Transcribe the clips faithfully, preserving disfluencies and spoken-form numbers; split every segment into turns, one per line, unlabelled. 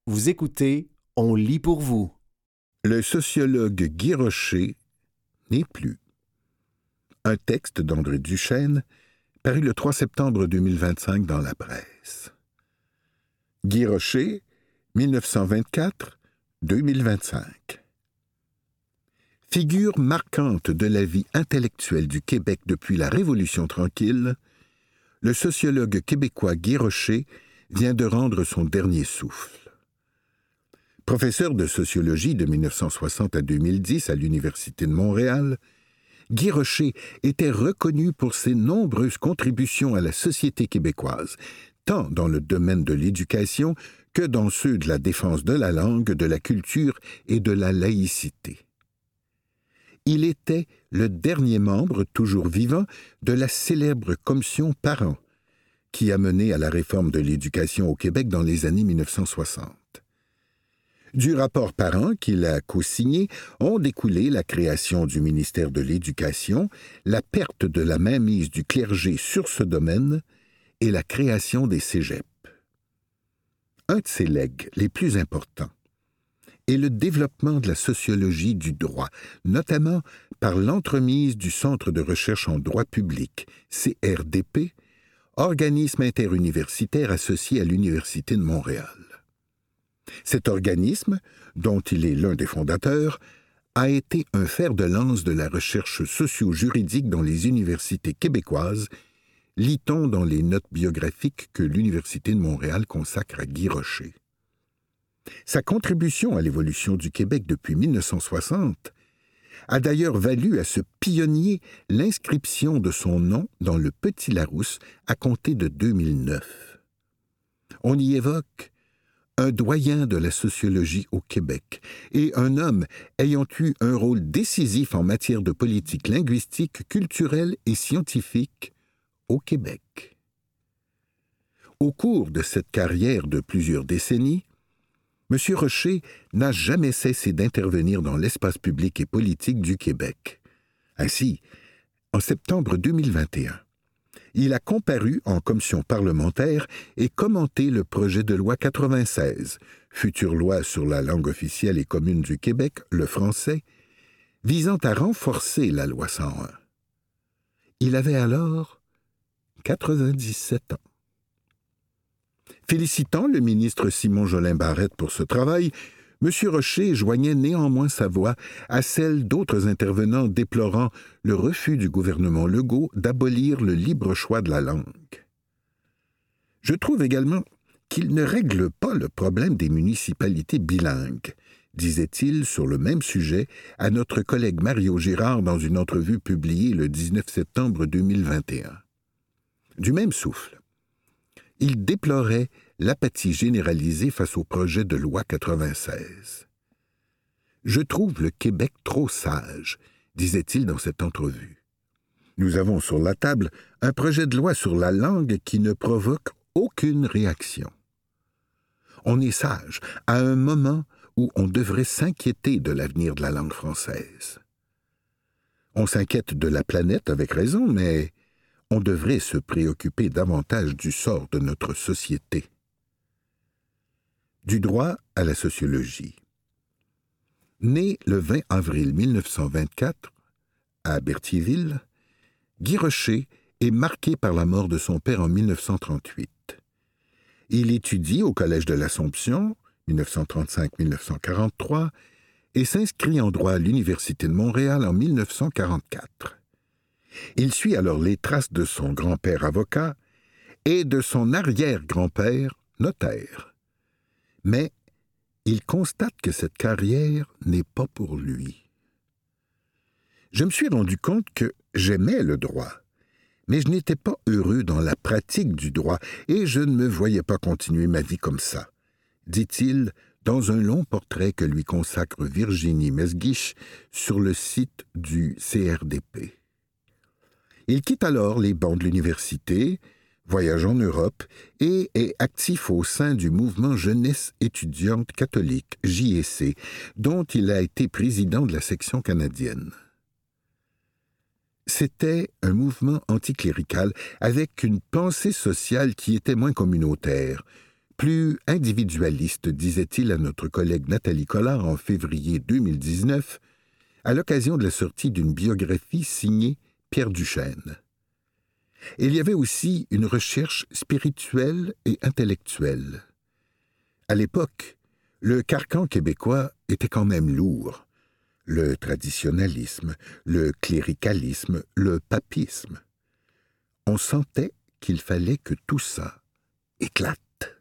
Vous écoutez On lit pour vous.
Le sociologue Guy Rocher n'est plus. Un texte d'André Duchesne, paru le trois septembre deux mille vingt-cinq dans la presse. Guy Rocher, mille neuf cent vingt-quatre à deux mille vingt-cinq. Figure marquante de la vie intellectuelle du Québec depuis la Révolution tranquille, le sociologue québécois Guy Rocher vient de rendre son dernier souffle. Professeur de sociologie de mille neuf cent soixante à deux mille dix à l'Université de Montréal, Guy Rocher était reconnu pour ses nombreuses contributions à la société québécoise, tant dans le domaine de l'éducation que dans ceux de la défense de la langue, de la culture et de la laïcité. Il était le dernier membre, toujours vivant, de la célèbre commission Parent, qui a mené à la réforme de l'éducation au Québec dans les années mille neuf cent soixante. Du rapport Parent qu'il a co-signé ont découlé la création du ministère de l'Éducation, la perte de la mainmise du clergé sur ce domaine et la création des cégeps. Un de ses legs les plus importants est le développement de la sociologie du droit, notamment par l'entremise du Centre de recherche en droit public, C R D P, organisme interuniversitaire associé à l'Université de Montréal. Cet organisme, dont il est l'un des fondateurs, a été un fer de lance de la recherche socio-juridique dans les universités québécoises, lit-on dans les notes biographiques que l'Université de Montréal consacre à Guy Rocher. Sa contribution à l'évolution du Québec depuis mille neuf cent soixante a d'ailleurs valu à ce pionnier l'inscription de son nom dans le Petit Larousse à compter de deux mille neuf. On y évoque un doyen de la sociologie au Québec et un homme ayant eu un rôle décisif en matière de politique linguistique, culturelle et scientifique au Québec. Au cours de cette carrière de plusieurs décennies, M. Rocher n'a jamais cessé d'intervenir dans l'espace public et politique du Québec. Ainsi, en septembre deux mille vingt et un, il a comparu en commission parlementaire et commenté le projet de loi quatre-vingt-seize, future loi sur la langue officielle et commune du Québec, le français, visant à renforcer la loi cent un. Il avait alors quatre-vingt-dix-sept ans. Félicitant le ministre Simon Jolin Barrette pour ce travail, M. Rocher joignait néanmoins sa voix à celle d'autres intervenants déplorant le refus du gouvernement Legault d'abolir le libre choix de la langue. Je trouve également qu'il ne règle pas le problème des municipalités bilingues, disait-il sur le même sujet à notre collègue Mario Girard dans une entrevue publiée le dix-neuf septembre deux mille vingt et un. Du même souffle, il déplorait l'apathie généralisée face au projet de loi quatre-vingt-seize. « Je trouve le Québec trop sage », disait-il dans cette entrevue. Nous avons sur la table un projet de loi sur la langue qui ne provoque aucune réaction. On est sage à un moment où on devrait s'inquiéter de l'avenir de la langue française. On s'inquiète de la planète avec raison, mais on devrait se préoccuper davantage du sort de notre société. Du droit à la sociologie. Né le vingt avril mille neuf cent vingt-quatre à Berthierville, Guy Rocher est marqué par la mort de son père en mille neuf cent trente-huit. Il étudie au Collège de l'Assomption, mille neuf cent trente-cinq à mille neuf cent quarante-trois, et s'inscrit en droit à l'Université de Montréal en mille neuf cent quarante-quatre. Il suit alors les traces de son grand-père avocat et de son arrière-grand-père notaire. Mais il constate que cette carrière n'est pas pour lui. Je me suis rendu compte que j'aimais le droit, mais je n'étais pas heureux dans la pratique du droit et je ne me voyais pas continuer ma vie comme ça, dit-il dans un long portrait que lui consacre Virginie Mesguich sur le site du C R D P. Il quitte alors les bancs de l'université, voyage en Europe et est actif au sein du mouvement Jeunesse étudiante catholique, J E C, dont il a été président de la section canadienne. C'était un mouvement anticlérical avec une pensée sociale qui était moins communautaire, Plus individualiste, disait-il à notre collègue Nathalie Collard en février deux mille dix-neuf, à l'occasion de la sortie d'une biographie signée Pierre Duchesne. Et il y avait aussi une recherche spirituelle et intellectuelle. À l'époque, le carcan québécois était quand même lourd. Le traditionnalisme, le cléricalisme, le papisme. On sentait qu'il fallait que tout ça éclate.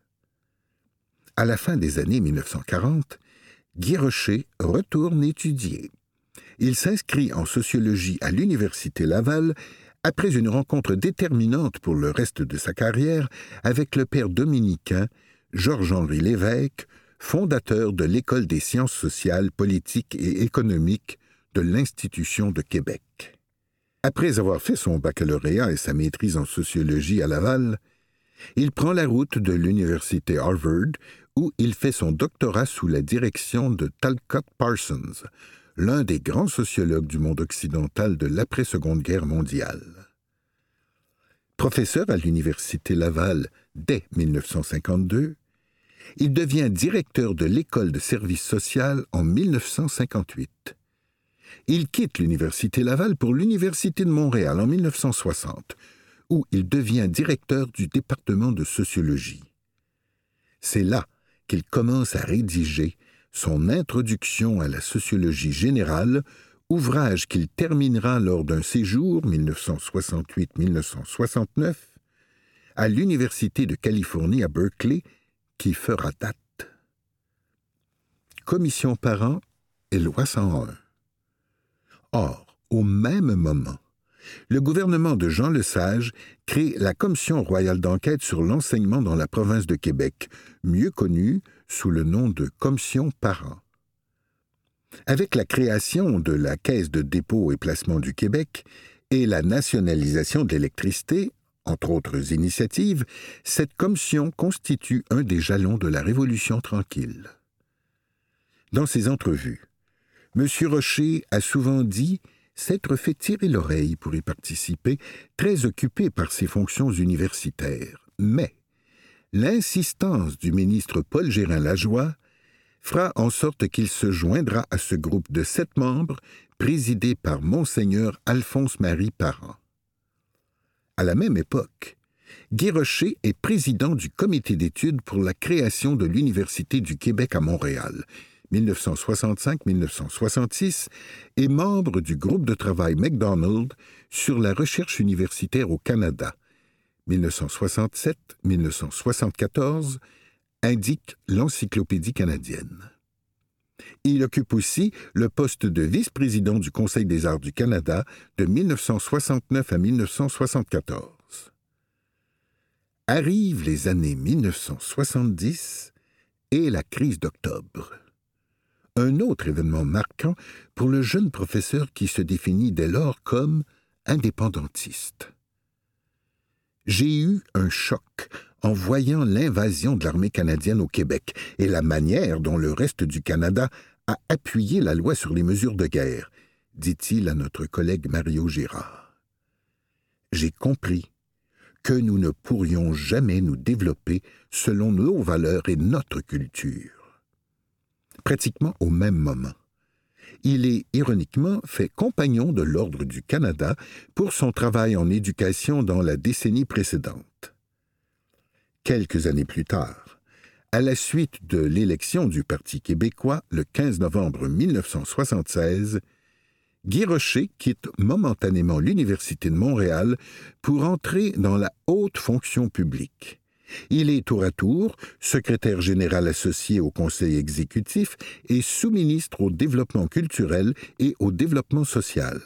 À la fin des années mille neuf cent quarante, Guy Rocher retourne étudier. Il s'inscrit en sociologie à l'Université Laval après une rencontre déterminante pour le reste de sa carrière avec le père dominicain Georges-Henri Lévesque, fondateur de l'École des sciences sociales, politiques et économiques de l'Institution de Québec. Après avoir fait son baccalauréat et sa maîtrise en sociologie à Laval, il prend la route de l'Université Harvard, où il fait son doctorat sous la direction de Talcott Parsons, l'un des grands sociologues du monde occidental de l'après-Seconde Guerre mondiale. Professeur à l'Université Laval dès mille neuf cent cinquante-deux, il devient directeur de l'École de service social en mille neuf cent cinquante-huit. Il quitte l'Université Laval pour l'Université de Montréal en mille neuf cent soixante, où il devient directeur du département de sociologie. C'est là qu'il commence à rédiger son Introduction à la sociologie générale, ouvrage qu'il terminera lors d'un séjour mille neuf cent soixante-huit à mille neuf cent soixante-neuf à l'Université de Californie à Berkeley, qui fera date. Commission Parent et loi cent un. Or, au même moment, le gouvernement de Jean Lesage crée la Commission royale d'enquête sur l'enseignement dans la province de Québec, mieux connue sous le nom de Commission Parent. Avec la création de la Caisse de dépôt et placement du Québec et la nationalisation de l'électricité, entre autres initiatives, cette commission constitue un des jalons de la Révolution tranquille. Dans ses entrevues, M. Rocher a souvent dit s'être fait tirer l'oreille pour y participer, très occupé par ses fonctions universitaires. Mais l'insistance du ministre Paul Gérin-Lajoie fera en sorte qu'il se joindra à ce groupe de sept membres, présidé par Monseigneur Alphonse-Marie Parent. À la même époque, Guy Rocher est président du comité d'études pour la création de l'Université du Québec à Montréal, mille neuf cent soixante-cinq à mille neuf cent soixante-six, et membre du groupe de travail Macdonald sur la recherche universitaire au Canada, mille neuf cent soixante-sept à mille neuf cent soixante-quatorze, indique l'Encyclopédie canadienne. Il occupe aussi le poste de vice-président du Conseil des arts du Canada de mille neuf cent soixante-neuf à mille neuf cent soixante-quatorze. Arrivent les années mille neuf cent soixante-dix et la crise d'octobre. Un autre événement marquant pour le jeune professeur qui se définit dès lors comme indépendantiste. J'ai eu un choc en voyant l'invasion de l'armée canadienne au Québec et la manière dont le reste du Canada a appuyé la loi sur les mesures de guerre, dit-il à notre collègue Mario Girard. J'ai compris que nous ne pourrions jamais nous développer selon nos valeurs et notre culture. Pratiquement au même moment, il est ironiquement fait compagnon de l'Ordre du Canada pour son travail en éducation dans la décennie précédente. Quelques années plus tard, à la suite de l'élection du Parti québécois le quinze novembre mille neuf cent soixante-seize, Guy Rocher quitte momentanément l'Université de Montréal pour entrer dans la haute fonction publique. Il est tour à tour secrétaire général associé au Conseil exécutif et sous-ministre au développement culturel et au développement social.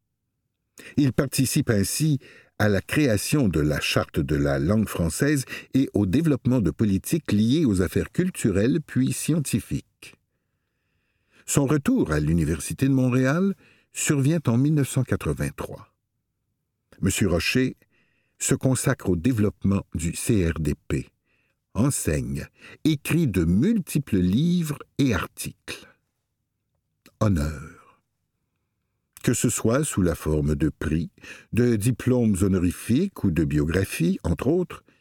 Il participe ainsi à la création de la Charte de la langue française et au développement de politiques liées aux affaires culturelles puis scientifiques. Son retour à l'Université de Montréal survient en mille neuf cent quatre-vingt-trois. M. Rocher se consacre au développement du C R D P, enseigne, écrit de multiples livres et articles. Honneur. Que ce soit sous la forme de prix, de diplômes honorifiques ou de biographies, entre autres,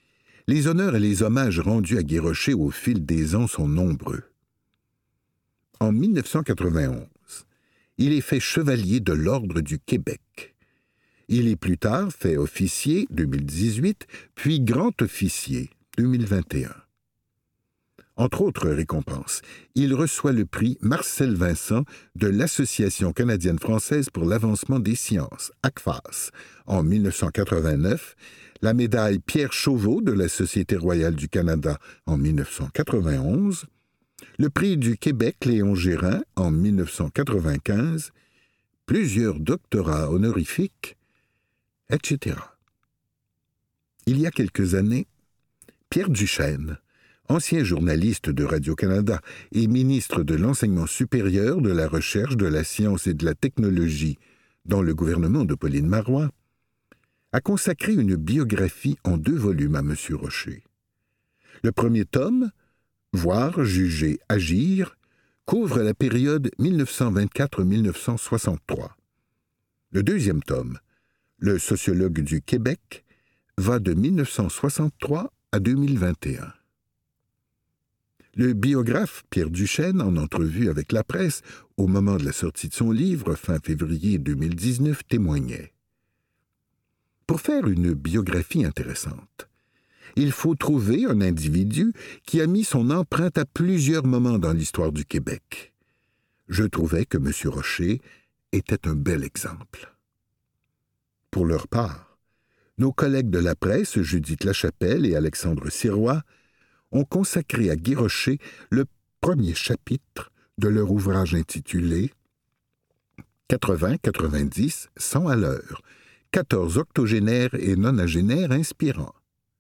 Les honneurs et les hommages rendus à Guy Rocher au fil des ans sont nombreux. En mille neuf cent quatre-vingt-onze, il est fait chevalier de l'Ordre du Québec. Il est plus tard fait officier, deux mille dix-huit, puis grand officier, deux mille vingt et un. Entre autres récompenses, il reçoit le prix Marcel Vincent de l'Association canadienne-française pour l'avancement des sciences, A C F A S, en mille neuf cent quatre-vingt-neuf, la médaille Pierre Chauveau de la Société royale du Canada en mille neuf cent quatre-vingt-onze, le prix du Québec Léon Gérin en mille neuf cent quatre-vingt-quinze, plusieurs doctorats honorifiques, et cetera. Il y a quelques années, Pierre Duchesne, ancien journaliste de Radio-Canada et ministre de l'Enseignement supérieur, de la Recherche, de la Science et de la Technologie dans le gouvernement de Pauline Marois, a consacré une biographie en deux volumes à M. Rocher. Le premier tome, Voir, juger, agir, couvre la période mille neuf cent vingt-quatre à mille neuf cent soixante-trois. Le deuxième tome, Le sociologue du Québec, va de mille neuf cent soixante-trois à deux mille vingt et un. Le biographe Pierre Duchesne, en entrevue avec la presse, au moment de la sortie de son livre, fin février deux mille dix-neuf, témoignait. Pour faire une biographie intéressante, il faut trouver un individu qui a mis son empreinte à plusieurs moments dans l'histoire du Québec. Je trouvais que M. Rocher était un bel exemple. Pour leur part, nos collègues de la presse, Judith Lachapelle et Alexandre Sirois, ont consacré à Guy Rocher le premier chapitre de leur ouvrage intitulé « quatre-vingts quatre-vingt-dix cent à l'heure, quatorze octogénaires et nonagénaires inspirants ».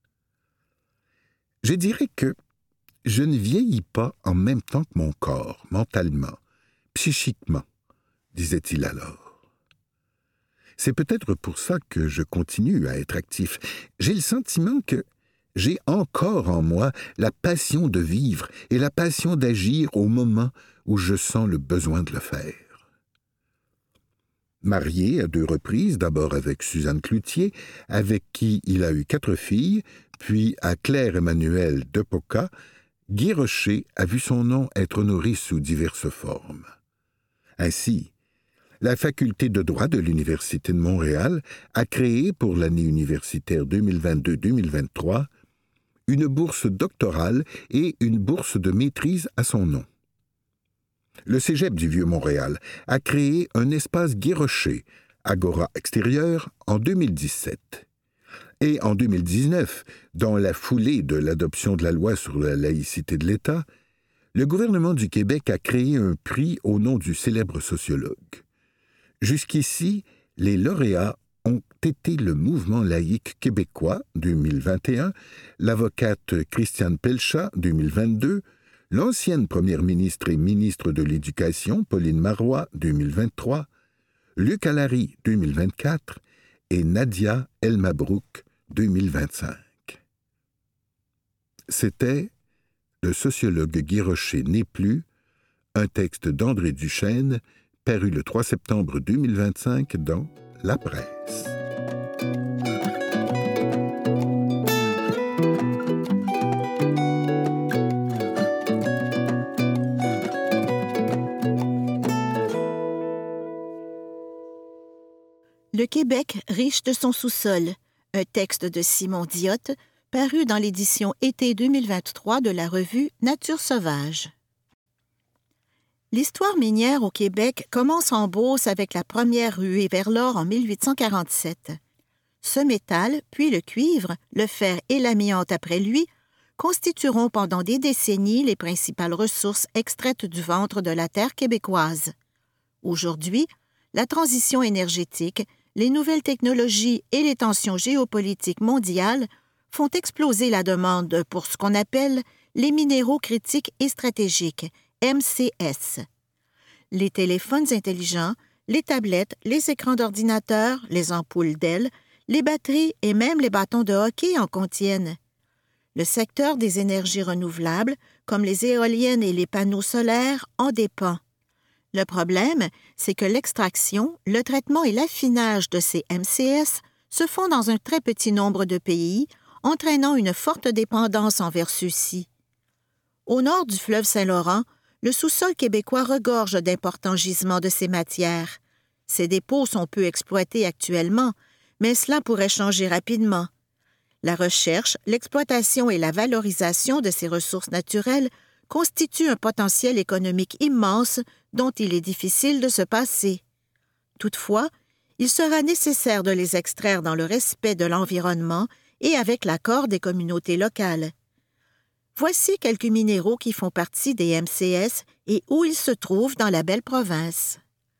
Je dirais que je ne vieillis pas en même temps que mon corps, mentalement, psychiquement, disait-il alors. C'est peut-être pour ça que je continue à être actif. J'ai le sentiment que j'ai encore en moi la passion de vivre et la passion d'agir au moment où je sens le besoin de le faire. Marié à deux reprises, d'abord avec Suzanne Cloutier, avec qui il a eu quatre filles, puis à Claire-Emmanuelle Depoca, Guy Rocher a vu son nom être honoré sous diverses formes. Ainsi, la faculté de droit de l'Université de Montréal a créé pour l'année universitaire deux mille vingt-deux deux mille vingt-trois une bourse doctorale et une bourse de maîtrise à son nom. Le Cégep du Vieux-Montréal a créé un espace Guy Rocher, Agora extérieure, en deux mille dix-sept. Et en deux mille dix-neuf, dans la foulée de l'adoption de la loi sur la laïcité de l'État, le gouvernement du Québec a créé un prix au nom du célèbre sociologue. Jusqu'ici, les lauréats ont été le Mouvement laïque québécois, deux mille vingt et un, l'avocate Christiane Pelchat, deux mille vingt-deux, l'ancienne première ministre et ministre de l'Éducation, Pauline Marois, deux mille vingt-trois, Luc Allary, deux mille vingt-quatre, et Nadia El Mabrouk, deux mille vingt-cinq. C'était « Le sociologue Guy Rocher n'est plus », un texte d'André Duchesne, paru le trois septembre deux mille vingt-cinq dans La Presse.
Le Québec riche de son sous-sol, un texte de Simon Diotte, paru dans l'édition été deux mille vingt-trois de la revue Nature sauvage. L'histoire minière au Québec commence en Beauce avec la première ruée vers l'or en mille huit cent quarante-sept. Ce métal, puis le cuivre, le fer et l'amiante après lui, constitueront pendant des décennies les principales ressources extraites du ventre de la terre québécoise. Aujourd'hui, la transition énergétique, les nouvelles technologies et les tensions géopolitiques mondiales font exploser la demande pour ce qu'on appelle les minéraux critiques et stratégiques, M C S. Les téléphones intelligents, les tablettes, les écrans d'ordinateur, les ampoules d'L E D, les batteries et même les bâtons de hockey en contiennent. Le secteur des énergies renouvelables, comme les éoliennes et les panneaux solaires, en dépend. Le problème, c'est que l'extraction, le traitement et l'affinage de ces M C S se font dans un très petit nombre de pays, entraînant une forte dépendance envers ceux-ci. Au nord du fleuve Saint-Laurent, le sous-sol québécois regorge d'importants gisements de ces matières. Ces dépôts sont peu exploités actuellement, mais cela pourrait changer rapidement. La recherche, l'exploitation et la valorisation de ces ressources naturelles constituent un potentiel économique immense dont il est difficile de se passer. Toutefois, il sera nécessaire de les extraire dans le respect de l'environnement et avec l'accord des communautés locales. Voici quelques minéraux qui font partie des M C S et où ils se trouvent dans la belle province.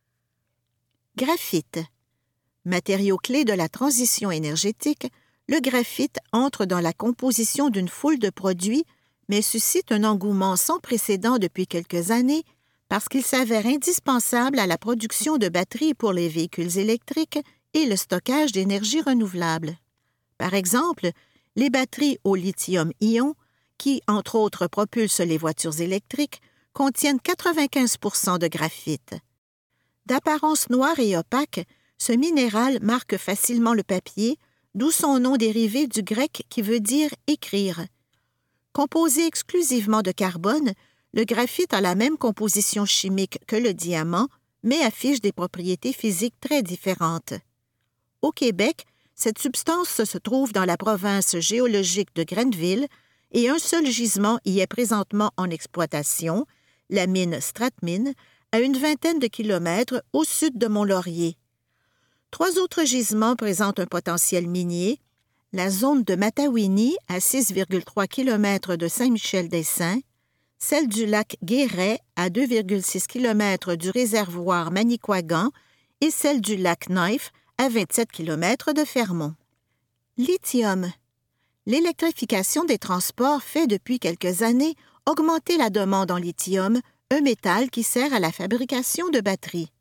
Graphite. Matériau clé de la transition énergétique, le graphite entre dans la composition d'une foule de produits, mais suscite un engouement sans précédent depuis quelques années parce qu'il s'avère indispensable à la production de batteries pour les véhicules électriques et le stockage d'énergie renouvelable. Par exemple, les batteries au lithium-ion, qui, entre autres, propulsent les voitures électriques, contiennent quatre-vingt-quinze pour cent de graphite. D'apparence noire et opaque, ce minéral marque facilement le papier, d'où son nom dérivé du grec qui veut dire « écrire ». Composé exclusivement de carbone, le graphite a la même composition chimique que le diamant, mais affiche des propriétés physiques très différentes. Au Québec, cette substance se trouve dans la province géologique de Grenville et un seul gisement y est présentement en exploitation, la mine Stratmine, à une vingtaine de kilomètres au sud de Mont-Laurier. Trois autres gisements présentent un potentiel minier, la zone de Matawini à six virgule trois kilomètres de Saint-Michel-des-Saints, celle du lac Guéret à deux virgule six kilomètres du réservoir Manicouagan et celle du lac Knife à vingt-sept kilomètres de Fermont. Lithium. L'électrification des transports fait depuis quelques années augmenter la demande en lithium, un métal qui sert à la fabrication de batteries.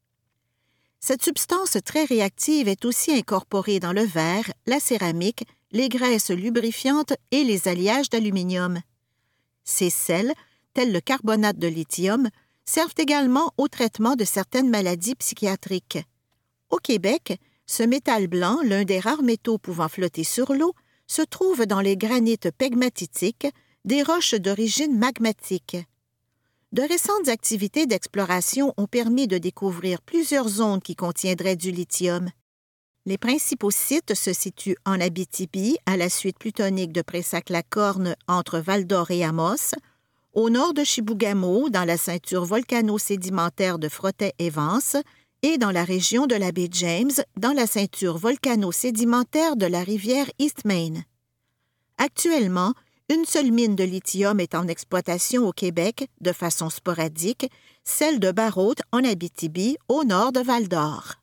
Cette substance très réactive est aussi incorporée dans le verre, la céramique, les graisses lubrifiantes et les alliages d'aluminium. Ces sels, tels le carbonate de lithium, servent également au traitement de certaines maladies psychiatriques. Au Québec, ce métal blanc, l'un des rares métaux pouvant flotter sur l'eau, se trouve dans les granites pegmatitiques, des roches d'origine magmatique. De récentes activités d'exploration ont permis de découvrir plusieurs zones qui contiendraient du lithium. Les principaux sites se situent en Abitibi, à la suite plutonique de Pressac-la-Corne entre Val-d'Or et Amos, au nord de Chibougamau, dans la ceinture volcano-sédimentaire de Frotet-Evans, et dans la région de la baie James, dans la ceinture volcano-sédimentaire de la rivière East Main. Actuellement, une seule mine de lithium est en exploitation au Québec, de façon sporadique, celle de Barrault en Abitibi, au nord de Val-d'Or.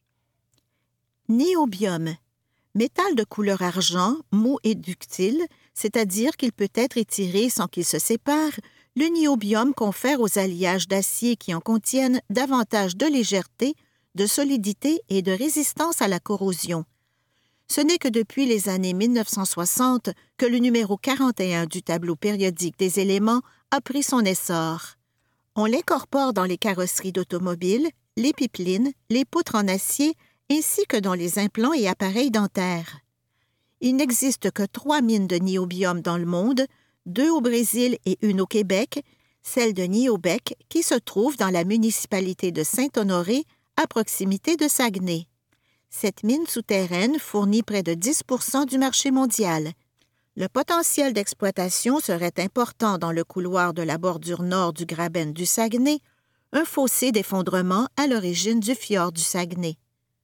Niobium. Métal de couleur argent, mou et ductile, c'est-à-dire qu'il peut être étiré sans qu'il se sépare, le niobium confère aux alliages d'acier qui en contiennent davantage de légèreté, de solidité et de résistance à la corrosion. Ce n'est que depuis les années mille neuf cent soixante que le numéro quarante et un du tableau périodique des éléments a pris son essor. On l'incorpore dans les carrosseries d'automobiles, les pipelines, les poutres en acier, ainsi que dans les implants et appareils dentaires. Il n'existe que trois mines de niobium dans le monde, deux au Brésil et une au Québec, celle de Niobec qui se trouve dans la municipalité de Saint-Honoré, à proximité de Saguenay. Cette mine souterraine fournit près de dix pour cent du marché mondial. Le potentiel d'exploitation serait important dans le couloir de la bordure nord du Graben du Saguenay, un fossé d'effondrement à l'origine du fjord du Saguenay.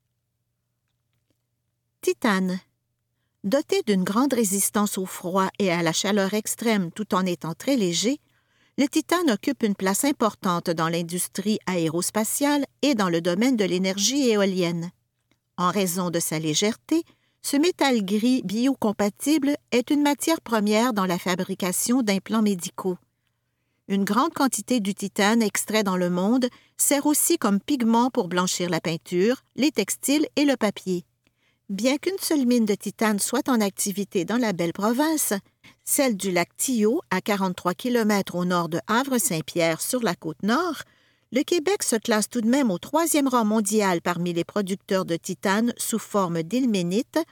Titane. Doté d'une grande résistance au froid et à la chaleur extrême tout en étant très léger, le titane occupe une place importante dans l'industrie aérospatiale et dans le domaine de l'énergie éolienne. En raison de sa légèreté, ce métal gris biocompatible est une matière première dans la fabrication d'implants médicaux. Une grande quantité du titane extrait dans le monde sert aussi comme pigment pour blanchir la peinture, les textiles et le papier. Bien qu'une seule mine de titane soit en activité dans la belle province, celle du lac Tillot, à quarante-trois kilomètres au nord de Havre-Saint-Pierre sur la côte nord, le Québec se classe tout de même au troisième rang mondial parmi les producteurs de titane sous forme d'ilménite,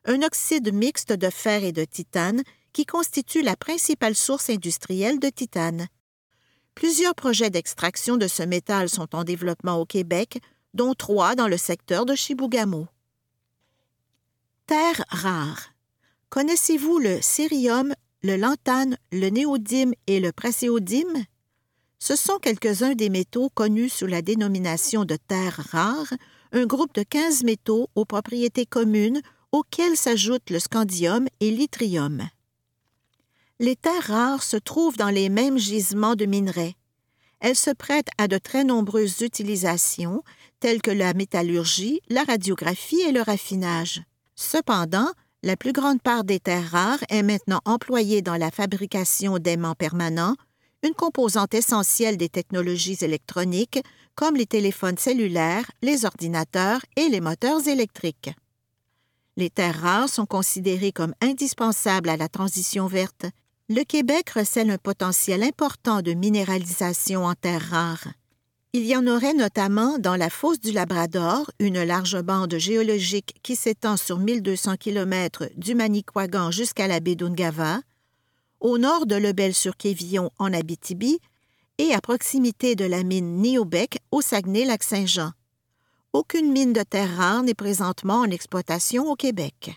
un oxyde mixte de fer et de titane qui constitue la principale source industrielle de titane. Plusieurs projets d'extraction de ce métal sont en développement au Québec, dont trois dans le secteur de Chibougamau. Terres rares. Connaissez-vous le cérium, le lantane, le néodyme et le praséodyme? Ce sont quelques-uns des métaux connus sous la dénomination de terres rares, un groupe de quinze métaux aux propriétés communes auxquels s'ajoutent le scandium et l'yttrium. Les terres rares se trouvent dans les mêmes gisements de minerais. Elles se prêtent à de très nombreuses utilisations, telles que la métallurgie, la radiographie et le raffinage. Cependant, la plus grande part des terres rares est maintenant employée dans la fabrication d'aimants permanents, une composante essentielle des technologies électroniques comme les téléphones cellulaires, les ordinateurs et les moteurs électriques. Les terres rares sont considérées comme indispensables à la transition verte. Le Québec recèle un potentiel important de minéralisation en terres rares. Il y en aurait notamment dans la fosse du Labrador, une large bande géologique qui s'étend sur mille deux cents kilomètres du Manicouagan jusqu'à la baie d'Ungava, au nord de Lebel-sur-Quévillon en Abitibi et à proximité de la mine Néobec au Saguenay-Lac-Saint-Jean. Aucune mine de terres rares n'est présentement en exploitation au Québec.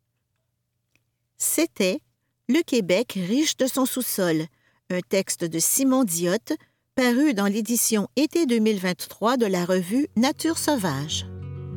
C'était « Le Québec riche de son sous-sol », un texte de Simon Diotte, paru dans l'édition été deux mille vingt-trois de la revue Nature sauvage.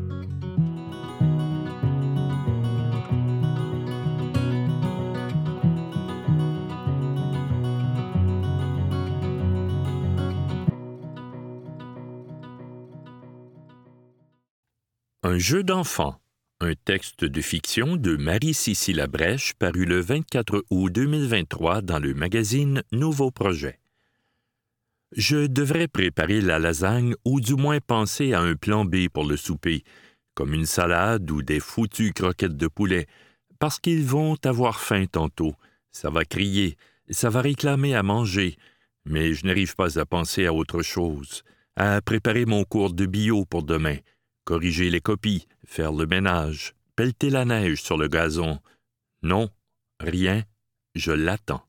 Un jeu d'enfant, un texte de fiction de Marie-Cécile Labrèche paru le vingt-quatre août deux mille vingt-trois dans le magazine Nouveau Projet. Je devrais préparer la lasagne ou du moins penser à un plan B pour le souper, comme une salade ou des foutues croquettes de poulet, parce qu'ils vont avoir faim tantôt. Ça va crier, ça va réclamer à manger, mais je n'arrive pas à penser à autre chose, à préparer mon cours de bio pour demain, corriger les copies, faire le ménage, pelleter la neige sur le gazon. Non, rien, je l'attends.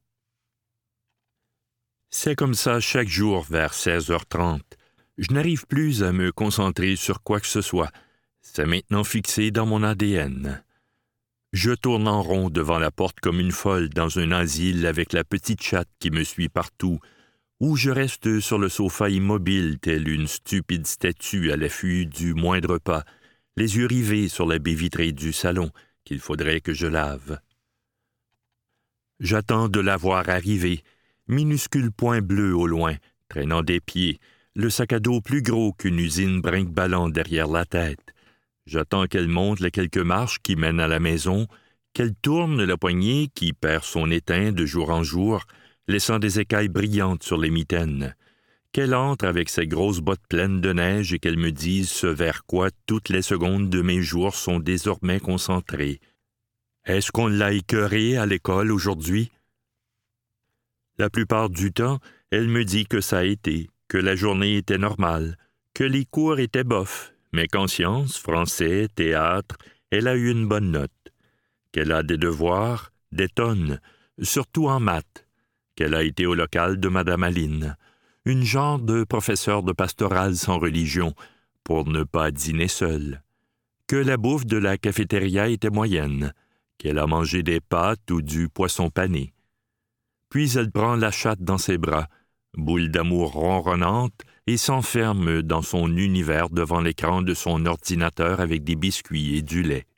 C'est comme ça chaque jour vers seize heures trente. Je n'arrive plus à me concentrer sur quoi que ce soit. C'est maintenant fixé dans mon A D N. Je tourne en rond devant la porte comme une folle dans un asile avec la petite chatte qui me suit partout, ou je reste sur le sofa immobile telle une stupide statue à l'affût du moindre pas, les yeux rivés sur la baie vitrée du salon qu'il faudrait que je lave. J'attends de la voir arriver, minuscule point bleu au loin, traînant des pieds, le sac à dos plus gros qu'une usine brinque-ballant derrière la tête. J'attends qu'elle monte les quelques marches qui mènent à la maison, qu'elle tourne la poignée qui perd son étain de jour en jour, laissant des écailles brillantes sur les mitaines, qu'elle entre avec ses grosses bottes pleines de neige et qu'elle me dise ce vers quoi toutes les secondes de mes jours sont désormais concentrées. Est-ce qu'on l'a écœurée à l'école aujourd'hui? La plupart du temps, elle me dit que ça a été, que la journée était normale, que les cours étaient bofs, mais qu'en sciences, français, théâtre, elle a eu une bonne note, qu'elle a des devoirs, des tonnes, surtout en maths, qu'elle a été au local de Madame Aline, une genre de professeur de pastorale sans religion, pour ne pas dîner seule, que la bouffe de la cafétéria était moyenne, qu'elle a mangé des pâtes ou du poisson pané. Puis elle prend la chatte dans ses bras, boule d'amour ronronnante, et s'enferme dans son univers devant l'écran de son ordinateur avec des biscuits et du lait.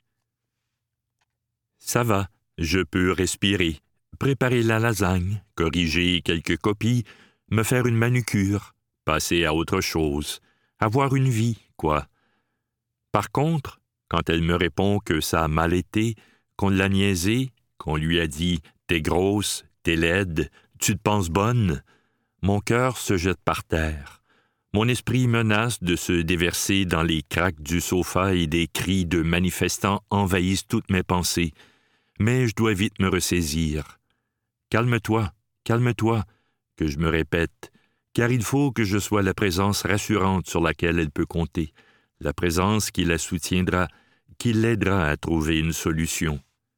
Ça va, je peux respirer, préparer la lasagne, corriger quelques copies, me faire une manucure, passer à autre chose, avoir une vie, quoi. Par contre, quand elle me répond que ça a mal été, qu'on l'a niaisé, qu'on lui a dit « t'es grosse, t'es laide, tu te penses bonne », mon cœur se jette par terre. Mon esprit menace de se déverser dans les craques du sofa et des cris de manifestants envahissent toutes mes pensées. Mais je dois vite me ressaisir. Calme-toi, calme-toi, que je me répète, car il faut que je sois la présence rassurante sur laquelle elle peut compter, la présence qui la soutiendra, qui l'aidera à trouver une solution.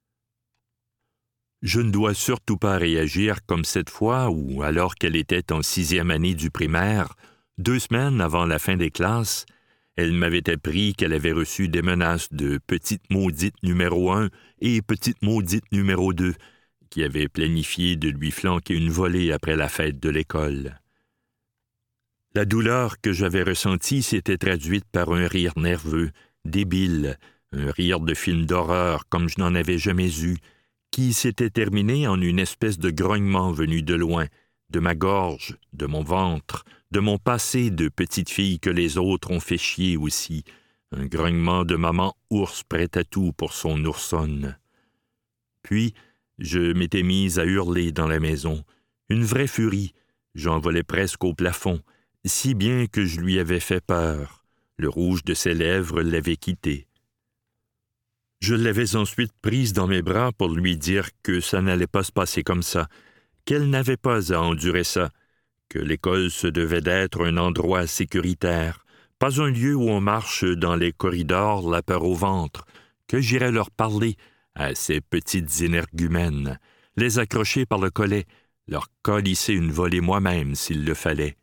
Je ne dois surtout pas réagir comme cette fois où, alors qu'elle était en sixième année du primaire, deux semaines avant la fin des classes, elle m'avait appris qu'elle avait reçu des menaces de petite maudite numéro un et petite maudite numéro deux, qui avaient planifié de lui flanquer une volée après la fête de l'école. La douleur que j'avais ressentie s'était traduite par un rire nerveux, débile, un rire de film d'horreur comme je n'en avais jamais eu, qui s'était terminé en une espèce de grognement venu de loin, de ma gorge, de mon ventre, de mon passé de petite fille que les autres ont fait chier aussi, un grognement de maman ours prête à tout pour son oursonne. Puis, je m'étais mise à hurler dans la maison, une vraie furie, j'en volais presque au plafond, si bien que je lui avais fait peur. Le rouge de ses lèvres l'avait quitté. Je l'avais ensuite prise dans mes bras pour lui dire que ça n'allait pas se passer comme ça, qu'elle n'avait pas à endurer ça, que l'école se devait d'être un endroit sécuritaire, pas un lieu où on marche dans les corridors la peur au ventre, que j'irais leur parler à ces petites énergumènes, les accrocher par le collet, leur colisser une volée moi-même s'il le fallait.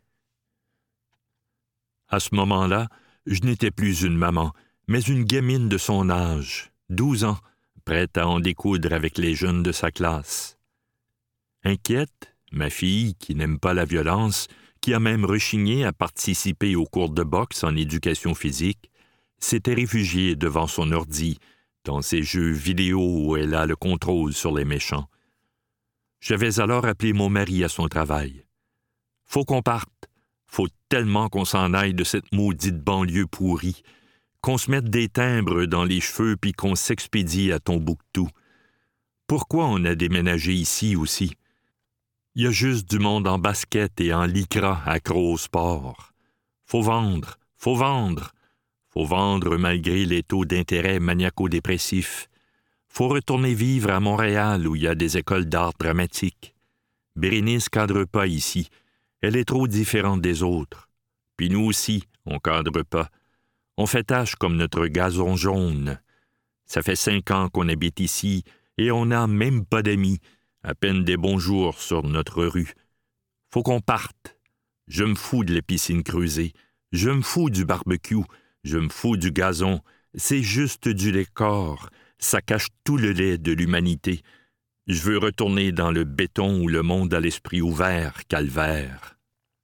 À ce moment-là, je n'étais plus une maman, mais une gamine de son âge, douze ans, prête à en découdre avec les jeunes de sa classe. Inquiète, ma fille, qui n'aime pas la violence, qui a même rechigné à participer aux cours de boxe en éducation physique, s'était réfugiée devant son ordi, dans ces jeux vidéo où elle a le contrôle sur les méchants. J'avais alors appelé mon mari à son travail. « Faut qu'on parte. Faut tellement qu'on s'en aille de cette maudite banlieue pourrie, qu'on se mette des timbres dans les cheveux puis qu'on s'expédie à Tombouctou. Pourquoi on a déménagé ici aussi? Il y a juste du monde en basket et en lycra accro au sport. Faut vendre, faut vendre, faut vendre malgré les taux d'intérêt maniaco-dépressifs. Faut retourner vivre à Montréal où il y a des écoles d'art dramatique. Bérénice cadre pas ici. Elle est trop différente des autres. Puis nous aussi, on cadre pas. On fait tache comme notre gazon jaune. Ça fait cinq ans qu'on habite ici et on n'a même pas d'amis, à peine des bonjours sur notre rue. Faut qu'on parte. Je me fous de la piscine creusée. Je me fous du barbecue. Je me fous du gazon. C'est juste du décor. Ça cache tout le lait de l'humanité. Je veux retourner dans le béton où le monde a l'esprit ouvert, calvaire. »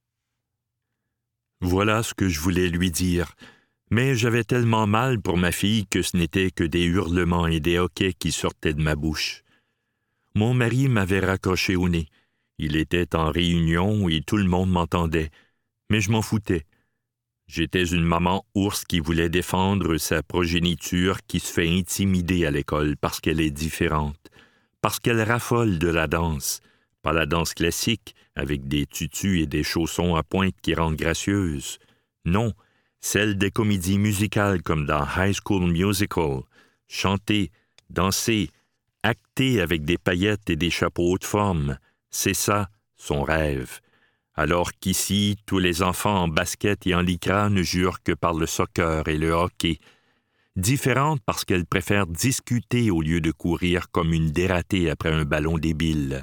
Voilà ce que je voulais lui dire, mais j'avais tellement mal pour ma fille que ce n'était que des hurlements et des hoquets qui sortaient de ma bouche. Mon mari m'avait raccroché au nez. Il était en réunion et tout le monde m'entendait, mais je m'en foutais. J'étais une maman ours qui voulait défendre sa progéniture qui se fait intimider à l'école parce qu'elle est différente, parce qu'elle raffole de la danse, pas la danse classique, avec des tutus et des chaussons à pointe qui rendent gracieuse. Non, celle des comédies musicales comme dans High School Musical, chanter, danser, acter avec des paillettes et des chapeaux haute forme, c'est ça, son rêve. Alors qu'ici, tous les enfants en basket et en lycra ne jurent que par le soccer et le hockey. Différente parce qu'elle préfère discuter au lieu de courir comme une dératée après un ballon débile.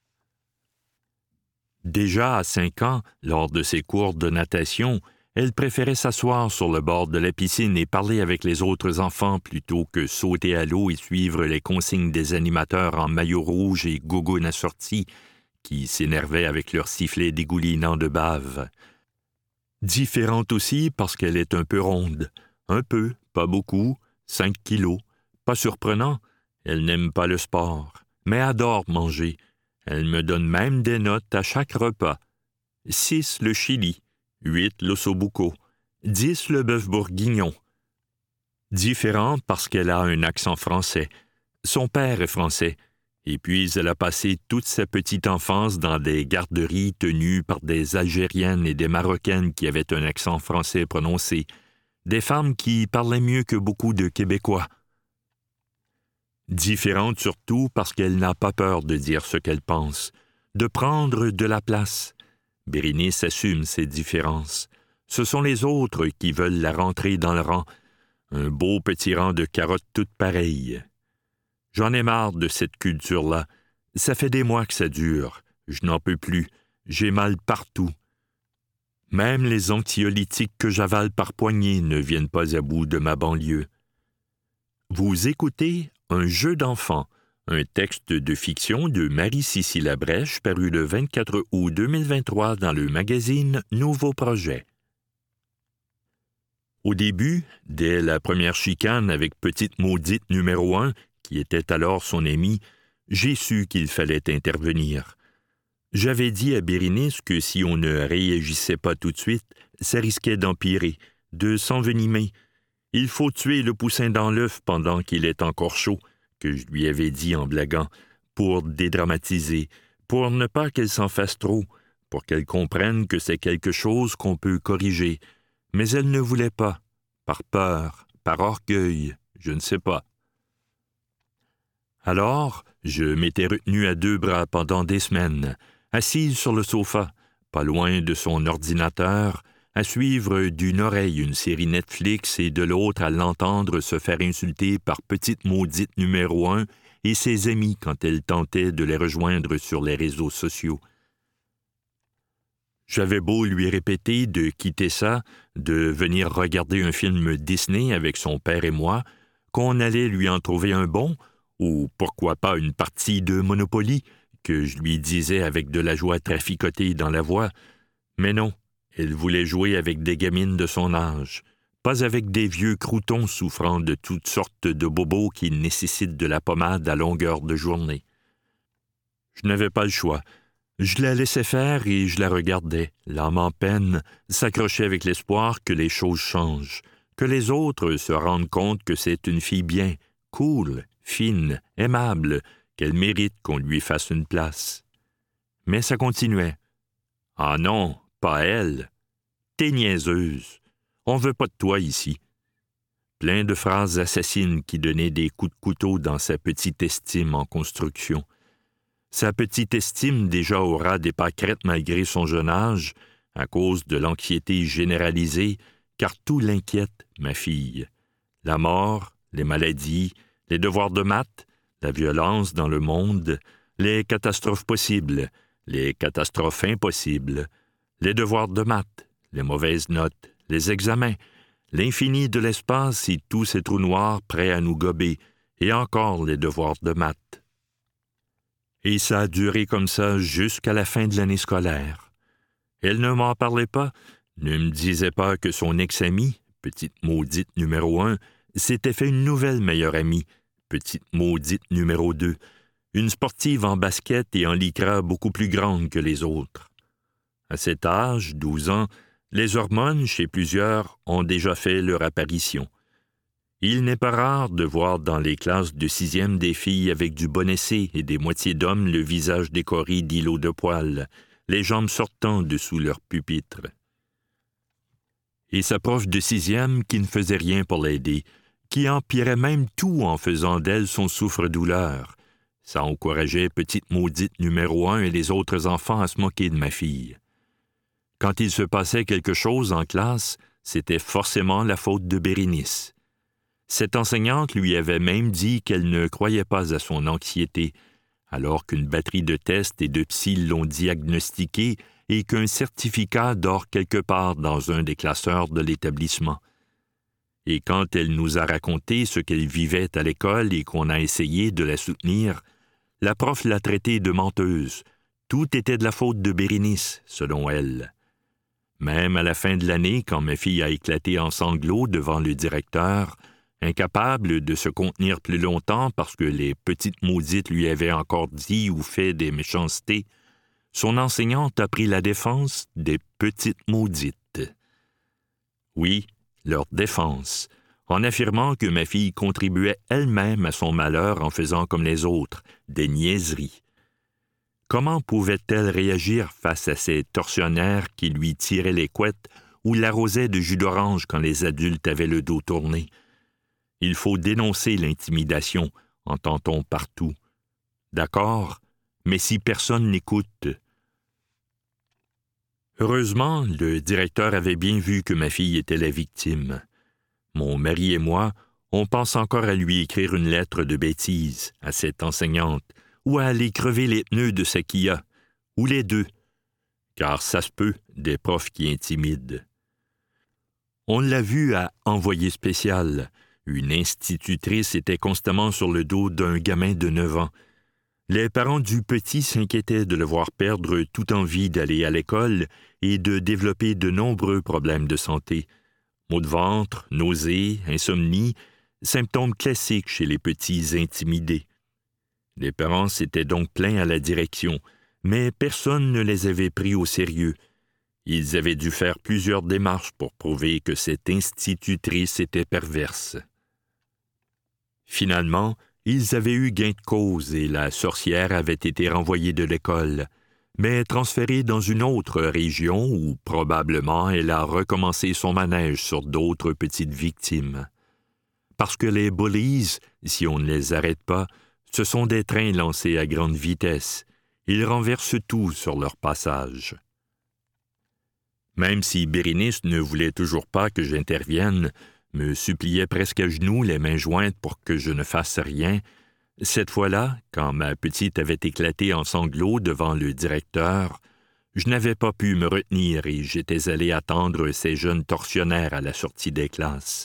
Déjà à cinq ans, lors de ses cours de natation, elle préférait s'asseoir sur le bord de la piscine et parler avec les autres enfants plutôt que sauter à l'eau et suivre les consignes des animateurs en maillot rouge et gougounes assorties qui s'énervaient avec leurs sifflets dégoulinants de bave. Différente aussi parce qu'elle est un peu ronde. Un peu, pas beaucoup, cinq kilos. Pas surprenant, elle n'aime pas le sport, mais adore manger. Elle me donne même des notes à chaque repas. Six le chili, huit l'ossobuco, dix le bœuf bourguignon. Différente parce qu'elle a un accent français. Son père est français. Et puis elle a passé toute sa petite enfance dans des garderies tenues par des Algériennes et des Marocaines qui avaient un accent français prononcé. Des femmes qui parlaient mieux que beaucoup de Québécois. Différente surtout parce qu'elle n'a pas peur de dire ce qu'elle pense, de prendre de la place. Bérénice assume ses différences. Ce sont les autres qui veulent la rentrer dans le rang. un beau petit rang de carottes toutes pareilles. J'en ai marre de cette culture-là. Ça fait des mois que ça dure. Je n'en peux plus. J'ai mal partout. Même les anxiolytiques que j'avale par poignées ne viennent pas à bout de ma banlieue. Vous écoutez Un jeu d'enfant, un texte de fiction de Marie-Cécile Labrèche paru le vingt-quatre août deux mille vingt-trois dans le magazine Nouveau Projet. Au début, dès la première chicane avec Petite Maudite numéro un, qui était alors son amie, j'ai su qu'il fallait intervenir. J'avais dit à Bérénice que si on ne réagissait pas tout de suite, ça risquait d'empirer, de s'envenimer. Il faut tuer le poussin dans l'œuf pendant qu'il est encore chaud, que je lui avais dit en blaguant, pour dédramatiser, pour ne pas qu'elle s'en fasse trop, pour qu'elle comprenne que c'est quelque chose qu'on peut corriger. Mais elle ne voulait pas, par peur, par orgueil, je ne sais pas. Alors, je m'étais retenu à deux bras pendant des semaines, assise sur le sofa, pas loin de son ordinateur, à suivre d'une oreille une série Netflix et de l'autre à l'entendre se faire insulter par Petite Maudite numéro un et ses amis quand elle tentait de les rejoindre sur les réseaux sociaux. J'avais beau lui répéter de quitter ça, de venir regarder un film Disney avec son père et moi, qu'on allait lui en trouver un bon, ou pourquoi pas une partie de Monopoly, que je lui disais avec de la joie traficotée dans la voix. Mais non, elle voulait jouer avec des gamines de son âge, pas avec des vieux croutons souffrant de toutes sortes de bobos qui nécessitent de la pommade à longueur de journée. Je n'avais pas le choix. Je la laissais faire et je la regardais, l'âme en peine, s'accrocher avec l'espoir que les choses changent, que les autres se rendent compte que c'est une fille bien, cool, fine, aimable, qu'elle mérite qu'on lui fasse une place. Mais ça continuait. Ah non, pas elle. T'es niaiseuse. On veut pas de toi ici. Plein de phrases assassines qui donnaient des coups de couteau dans sa petite estime en construction. Sa petite estime déjà au ras des pâquerettes malgré son jeune âge, à cause de l'anxiété généralisée, car tout l'inquiète, ma fille. La mort, les maladies, les devoirs de maths, la violence dans le monde, les catastrophes possibles, les catastrophes impossibles, les devoirs de maths, les mauvaises notes, les examens, l'infini de l'espace et tous ces trous noirs prêts à nous gober, et encore les devoirs de maths. Et ça a duré comme ça jusqu'à la fin de l'année scolaire. Elle ne m'en parlait pas, ne me disait pas que son ex-amie, Petite Maudite numéro un, s'était fait une nouvelle meilleure amie, Petite Maudite numéro deux, une sportive en basket et en lycra beaucoup plus grande que les autres. À cet âge, douze ans, les hormones, chez plusieurs, ont déjà fait leur apparition. Il n'est pas rare de voir dans les classes de sixième des filles avec du bon essai et des moitiés d'hommes le visage décoré d'îlots de poils, les jambes sortant dessous leur pupitre. Et sa prof de sixième qui ne faisait rien pour l'aider, qui empirait même tout en faisant d'elle son souffre-douleur. Ça encourageait Petite Maudite numéro un et les autres enfants à se moquer de ma fille. Quand il se passait quelque chose en classe, c'était forcément la faute de Bérénice. Cette enseignante lui avait même dit qu'elle ne croyait pas à son anxiété, alors qu'une batterie de tests et de psy l'ont diagnostiqué et qu'un certificat dort quelque part dans un des classeurs de l'établissement. Et quand elle nous a raconté ce qu'elle vivait à l'école et qu'on a essayé de la soutenir, la prof l'a traitée de menteuse. Tout était de la faute de Bérénice, selon elle. Même à la fin de l'année, quand ma fille a éclaté en sanglots devant le directeur, incapable de se contenir plus longtemps parce que les petites maudites lui avaient encore dit ou fait des méchancetés, son enseignante a pris la défense des petites maudites. Oui, leur défense, en affirmant que ma fille contribuait elle-même à son malheur en faisant comme les autres, des niaiseries. Comment pouvait-elle réagir face à ces tortionnaires qui lui tiraient les couettes ou l'arrosaient de jus d'orange quand les adultes avaient le dos tourné? Il faut dénoncer l'intimidation, entend-on partout. D'accord, mais si personne n'écoute. Heureusement, le directeur avait bien vu que ma fille était la victime. Mon mari et moi, on pense encore à lui écrire une lettre de bêtise à cette enseignante, ou à aller crever les pneus de sa Kia, ou les deux, car ça se peut, des profs qui intimident. On l'a vu à Envoyé spécial. Une institutrice était constamment sur le dos d'un gamin de neuf ans. Les parents du petit s'inquiétaient de le voir perdre toute envie d'aller à l'école et de développer de nombreux problèmes de santé. Maux de ventre, nausées, insomnie, symptômes classiques chez les petits intimidés. Les parents s'étaient donc plaints à la direction, mais personne ne les avait pris au sérieux. Ils avaient dû faire plusieurs démarches pour prouver que cette institutrice était perverse. Finalement, ils avaient eu gain de cause et la sorcière avait été renvoyée de l'école, mais transférée dans une autre région où, probablement, elle a recommencé son manège sur d'autres petites victimes. Parce que les bullies, si on ne les arrête pas, ce sont des trains lancés à grande vitesse. Ils renversent tout sur leur passage. Même si Bérénice ne voulait toujours pas que j'intervienne, me suppliait presque à genoux, les mains jointes pour que je ne fasse rien, cette fois-là, quand ma petite avait éclaté en sanglots devant le directeur, je n'avais pas pu me retenir et j'étais allé attendre ces jeunes tortionnaires à la sortie des classes.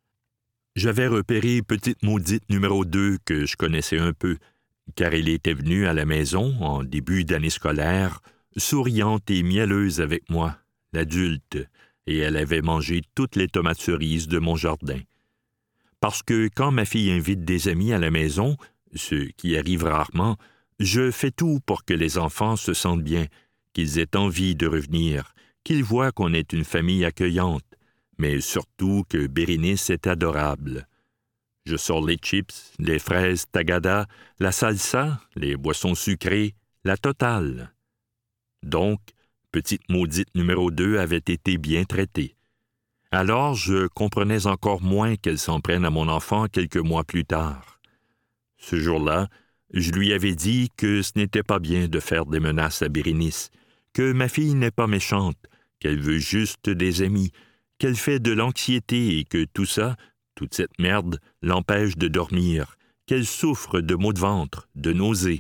J'avais repéré petite maudite numéro deux que je connaissais un peu, car elle était venue à la maison, en début d'année scolaire, souriante et mielleuse avec moi, l'adulte, et elle avait mangé toutes les tomates cerises de mon jardin. Parce que quand ma fille invite des amis à la maison, ce qui arrive rarement, je fais tout pour que les enfants se sentent bien, qu'ils aient envie de revenir, qu'ils voient qu'on est une famille accueillante, mais surtout que Bérénice est adorable. Je sors les chips, les fraises tagada, la salsa, les boissons sucrées, la totale. Donc, petite maudite numéro deux avait été bien traitée. Alors je comprenais encore moins qu'elle s'en prenne à mon enfant quelques mois plus tard. Ce jour-là, je lui avais dit que ce n'était pas bien de faire des menaces à Bérénice, que ma fille n'est pas méchante, qu'elle veut juste des amis, qu'elle fait de l'anxiété et que tout ça, toute cette merde, l'empêche de dormir, qu'elle souffre de maux de ventre, de nausées.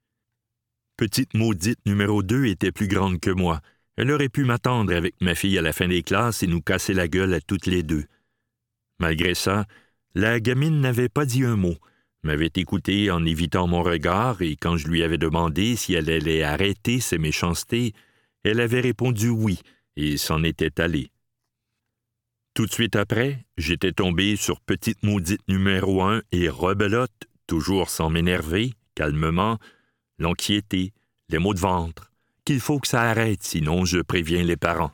Petite maudite numéro deux était plus grande que moi. Elle aurait pu m'attendre avec ma fille à la fin des classes et nous casser la gueule à toutes les deux. Malgré ça, la gamine n'avait pas dit un mot, m'avait écouté en évitant mon regard et quand je lui avais demandé si elle allait arrêter ses méchancetés, elle avait répondu oui et s'en était allée. Tout de suite après, j'étais tombé sur petite maudite numéro un et rebelote, toujours sans m'énerver, calmement, l'anxiété, les maux de ventre, qu'il faut que ça arrête, sinon je préviens les parents.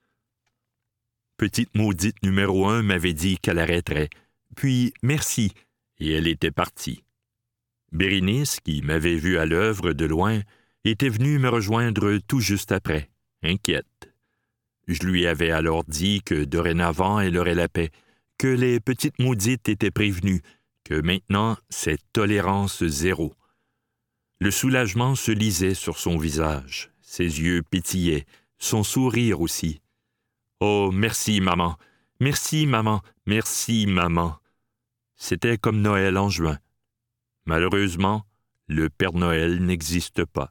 Petite maudite numéro un m'avait dit qu'elle arrêterait, puis merci, et elle était partie. Bérénice, qui m'avait vu à l'œuvre de loin, était venue me rejoindre tout juste après, inquiète. Je lui avais alors dit que dorénavant elle aurait la paix, que les petites maudites étaient prévenues, que maintenant c'est tolérance zéro. Le soulagement se lisait sur son visage, ses yeux pétillaient, son sourire aussi. « Oh, merci, maman, merci, maman, merci, maman. » C'était comme Noël en juin. Malheureusement, le Père Noël n'existe pas.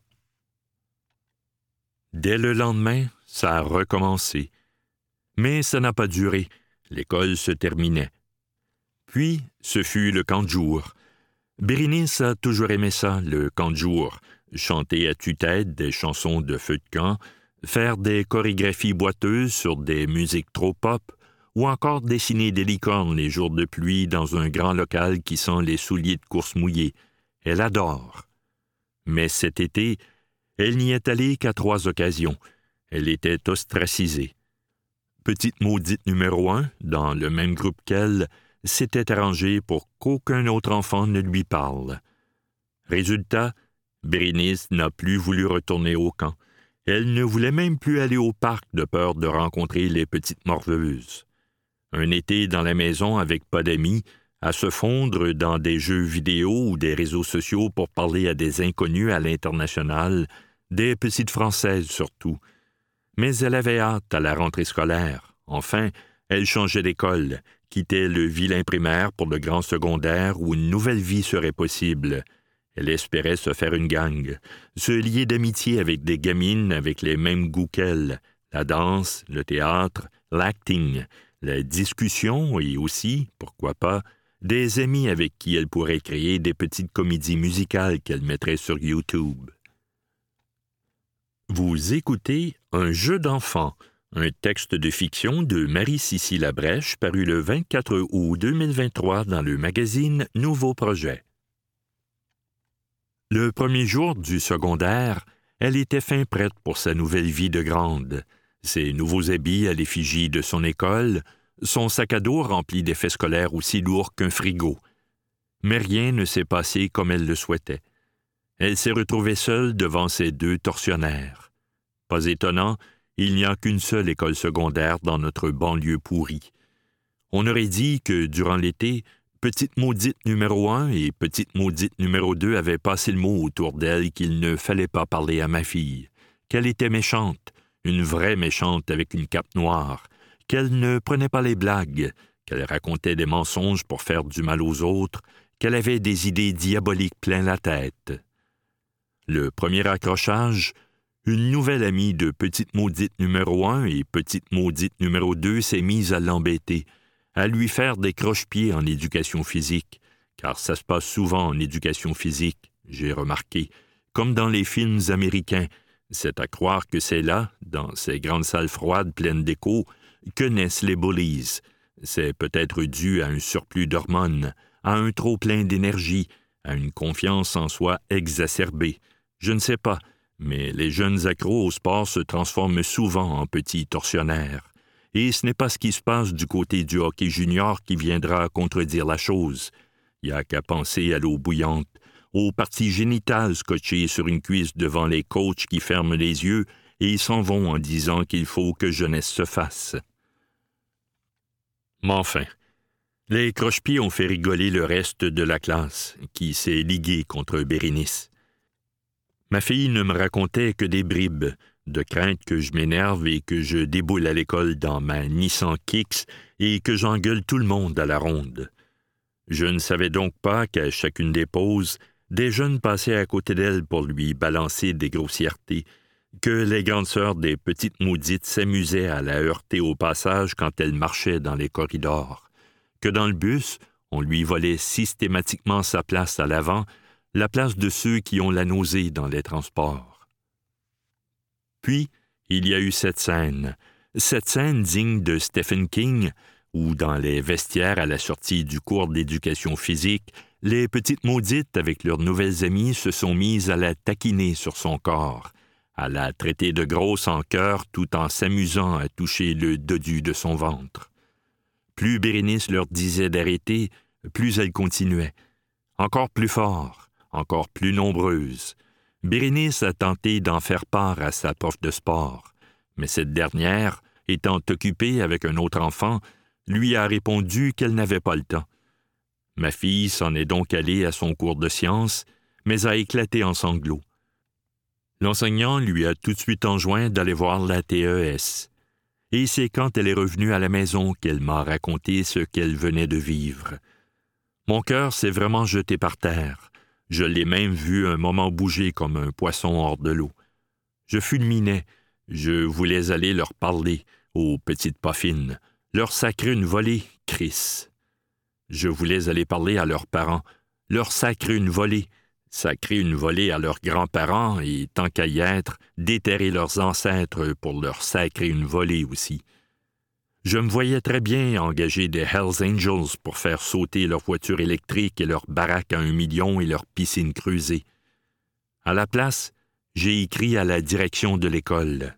Dès le lendemain, ça a recommencé. Mais ça n'a pas duré, l'école se terminait. Puis, ce fut le camp de jour. Bérénice a toujours aimé ça, le camp de jour, chanter à tue-tête des chansons de feu de camp, faire des chorégraphies boiteuses sur des musiques trop pop, ou encore dessiner des licornes les jours de pluie dans un grand local qui sent les souliers de course mouillés. Elle adore. Mais cet été, elle n'y est allée qu'à trois occasions. Elle était ostracisée. Petite maudite numéro un, dans le même groupe qu'elle, s'était arrangée pour qu'aucun autre enfant ne lui parle. Résultat, Bérénice n'a plus voulu retourner au camp. Elle ne voulait même plus aller au parc de peur de rencontrer les petites morveuses. Un été dans la maison avec pas d'amis, à se fondre dans des jeux vidéo ou des réseaux sociaux pour parler à des inconnus à l'international, des petites Françaises surtout. Mais elle avait hâte à la rentrée scolaire. Enfin, elle changeait d'école, quittait le vilain primaire pour le grand secondaire où une nouvelle vie serait possible. Elle espérait se faire une gang, se lier d'amitié avec des gamines avec les mêmes goûts qu'elle, la danse, le théâtre, l'acting, la discussion et aussi, pourquoi pas, des amis avec qui elle pourrait créer des petites comédies musicales qu'elle mettrait sur YouTube. Vous écoutez Un jeu d'enfant, un texte de fiction de Marie-Cécile Labrèche paru le vingt-quatre août deux mille vingt-trois dans le magazine Nouveau Projet. Le premier jour du secondaire, elle était fin prête pour sa nouvelle vie de grande. Ses nouveaux habits à l'effigie de son école, son sac à dos rempli d'effets scolaires aussi lourds qu'un frigo. Mais rien ne s'est passé comme elle le souhaitait. Elle s'est retrouvée seule devant ses deux tortionnaires. Pas étonnant, il n'y a qu'une seule école secondaire dans notre banlieue pourrie. On aurait dit que, durant l'été, Petite maudite numéro un et Petite maudite numéro deux avaient passé le mot autour d'elle qu'il ne fallait pas parler à ma fille, qu'elle était méchante, une vraie méchante avec une cape noire, qu'elle ne prenait pas les blagues, qu'elle racontait des mensonges pour faire du mal aux autres, qu'elle avait des idées diaboliques plein la tête. Le premier accrochage, une nouvelle amie de Petite maudite numéro un et Petite maudite numéro deux s'est mise à l'embêter, à lui faire des croche-pieds en éducation physique, car ça se passe souvent en éducation physique, j'ai remarqué, comme dans les films américains. C'est à croire que c'est là, dans ces grandes salles froides pleines d'écho, que naissent les bullies. C'est peut-être dû à un surplus d'hormones, à un trop-plein d'énergie, à une confiance en soi exacerbée. Je ne sais pas, mais les jeunes accros au sport se transforment souvent en petits tortionnaires. Et ce n'est pas ce qui se passe du côté du hockey junior qui viendra contredire la chose. Il n'y a qu'à penser à l'eau bouillante, aux parties génitales scotchées sur une cuisse devant les coachs qui ferment les yeux et s'en vont en disant qu'il faut que jeunesse se fasse. Mais enfin, les croche-pieds ont fait rigoler le reste de la classe, qui s'est ligué contre Bérénice. Ma fille ne me racontait que des bribes, de crainte que je m'énerve et que je déboule à l'école dans ma Nissan Kicks et que j'engueule tout le monde à la ronde. Je ne savais donc pas qu'à chacune des pauses, des jeunes passaient à côté d'elle pour lui balancer des grossièretés, que les grandes sœurs des petites maudites s'amusaient à la heurter au passage quand elle marchait dans les corridors, que dans le bus, on lui volait systématiquement sa place à l'avant, la place de ceux qui ont la nausée dans les transports. Puis, il y a eu cette scène, cette scène digne de Stephen King, où dans les vestiaires à la sortie du cours d'éducation physique, les petites maudites avec leurs nouvelles amies se sont mises à la taquiner sur son corps, à la traiter de grosse en cœur tout en s'amusant à toucher le dodu de son ventre. Plus Bérénice leur disait d'arrêter, plus elles continuaient, encore plus fort, encore plus nombreuses. Bérénice a tenté d'en faire part à sa prof de sport, mais cette dernière, étant occupée avec un autre enfant, lui a répondu qu'elle n'avait pas le temps. Ma fille s'en est donc allée à son cours de sciences, mais a éclaté en sanglots. L'enseignant lui a tout de suite enjoint d'aller voir la T E S. Et c'est quand elle est revenue à la maison qu'elle m'a raconté ce qu'elle venait de vivre. Mon cœur s'est vraiment jeté par terre. Je l'ai même vu un moment bouger comme un poisson hors de l'eau. Je fulminais. Je voulais aller leur parler, aux petites poffines, leur sacrer une volée, Chris. Je voulais aller parler à leurs parents, leur sacrer une volée, sacrer une volée à leurs grands-parents et, tant qu'à y être, déterrer leurs ancêtres pour leur sacrer une volée aussi. Je me voyais très bien engager des Hells Angels pour faire sauter leur voiture électrique et leur baraque à un million et leur piscine creusée. À la place, j'ai écrit à la direction de l'école.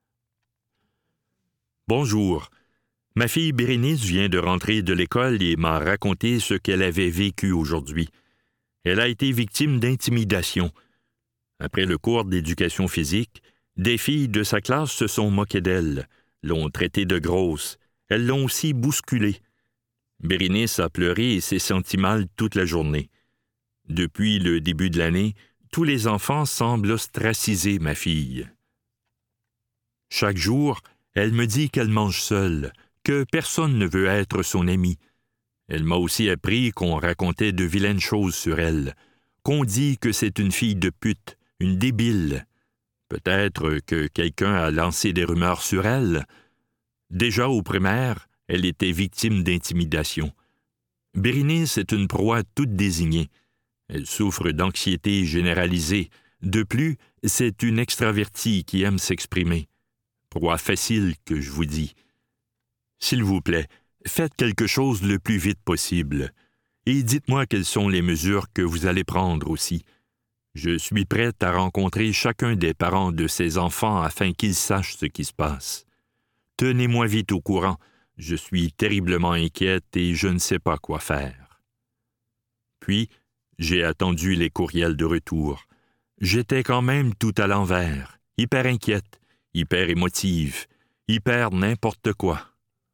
« Bonjour. Ma fille Bérénice vient de rentrer de l'école et m'a raconté ce qu'elle avait vécu aujourd'hui. Elle a été victime d'intimidation. Après le cours d'éducation physique, des filles de sa classe se sont moquées d'elle, l'ont traitée de grosse. Elles l'ont aussi bousculée. Bérénice a pleuré et s'est sentie mal toute la journée. Depuis le début de l'année, tous les enfants semblent ostraciser ma fille. Chaque jour, elle me dit qu'elle mange seule, que personne ne veut être son ami. Elle m'a aussi appris qu'on racontait de vilaines choses sur elle, qu'on dit que c'est une fille de pute, une débile. Peut-être que quelqu'un a lancé des rumeurs sur elle. Déjà au primaire, elle était victime d'intimidation. Bérénice est une proie toute désignée. Elle souffre d'anxiété généralisée. De plus, c'est une extravertie qui aime s'exprimer. Proie facile, que je vous dis. S'il vous plaît, faites quelque chose le plus vite possible. Et dites-moi quelles sont les mesures que vous allez prendre aussi. Je suis prête à rencontrer chacun des parents de ces enfants afin qu'ils sachent ce qui se passe. Tenez-moi vite au courant. Je suis terriblement inquiète et je ne sais pas quoi faire. Puis, j'ai attendu les courriels de retour. J'étais quand même tout à l'envers, hyper inquiète, hyper émotive, hyper n'importe quoi.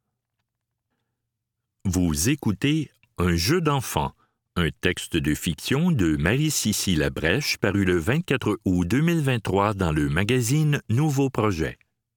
Vous écoutez Un jeu d'enfant, un texte de fiction de Marie-Cécile Labrèche paru le vingt-quatre août deux mille vingt-trois dans le magazine Nouveau Projet.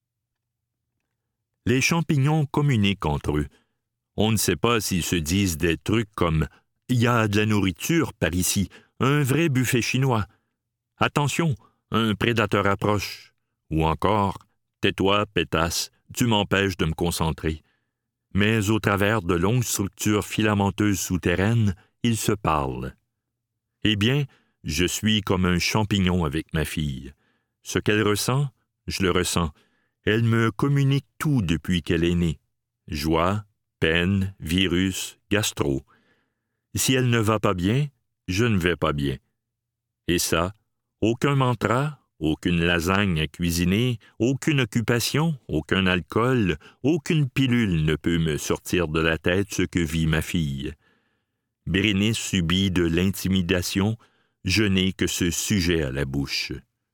Les champignons communiquent entre eux. On ne sait pas s'ils se disent des trucs comme « Il y a de la nourriture par ici, un vrai buffet chinois. Attention, un prédateur approche. » Ou encore « Tais-toi, pétasse, tu m'empêches de me concentrer. » Mais au travers de longues structures filamenteuses souterraines, ils se parlent. Eh bien, je suis comme un champignon avec ma fille. Ce qu'elle ressent, je le ressens. Elle me communique tout depuis qu'elle est née. Joie, peine, virus, gastro. Si elle ne va pas bien, je ne vais pas bien. Et ça, aucun mantra, aucune lasagne à cuisiner, aucune occupation, aucun alcool, aucune pilule ne peut me sortir de la tête ce que vit ma fille. Bérénice subit de l'intimidation, je n'ai que ce sujet à la bouche.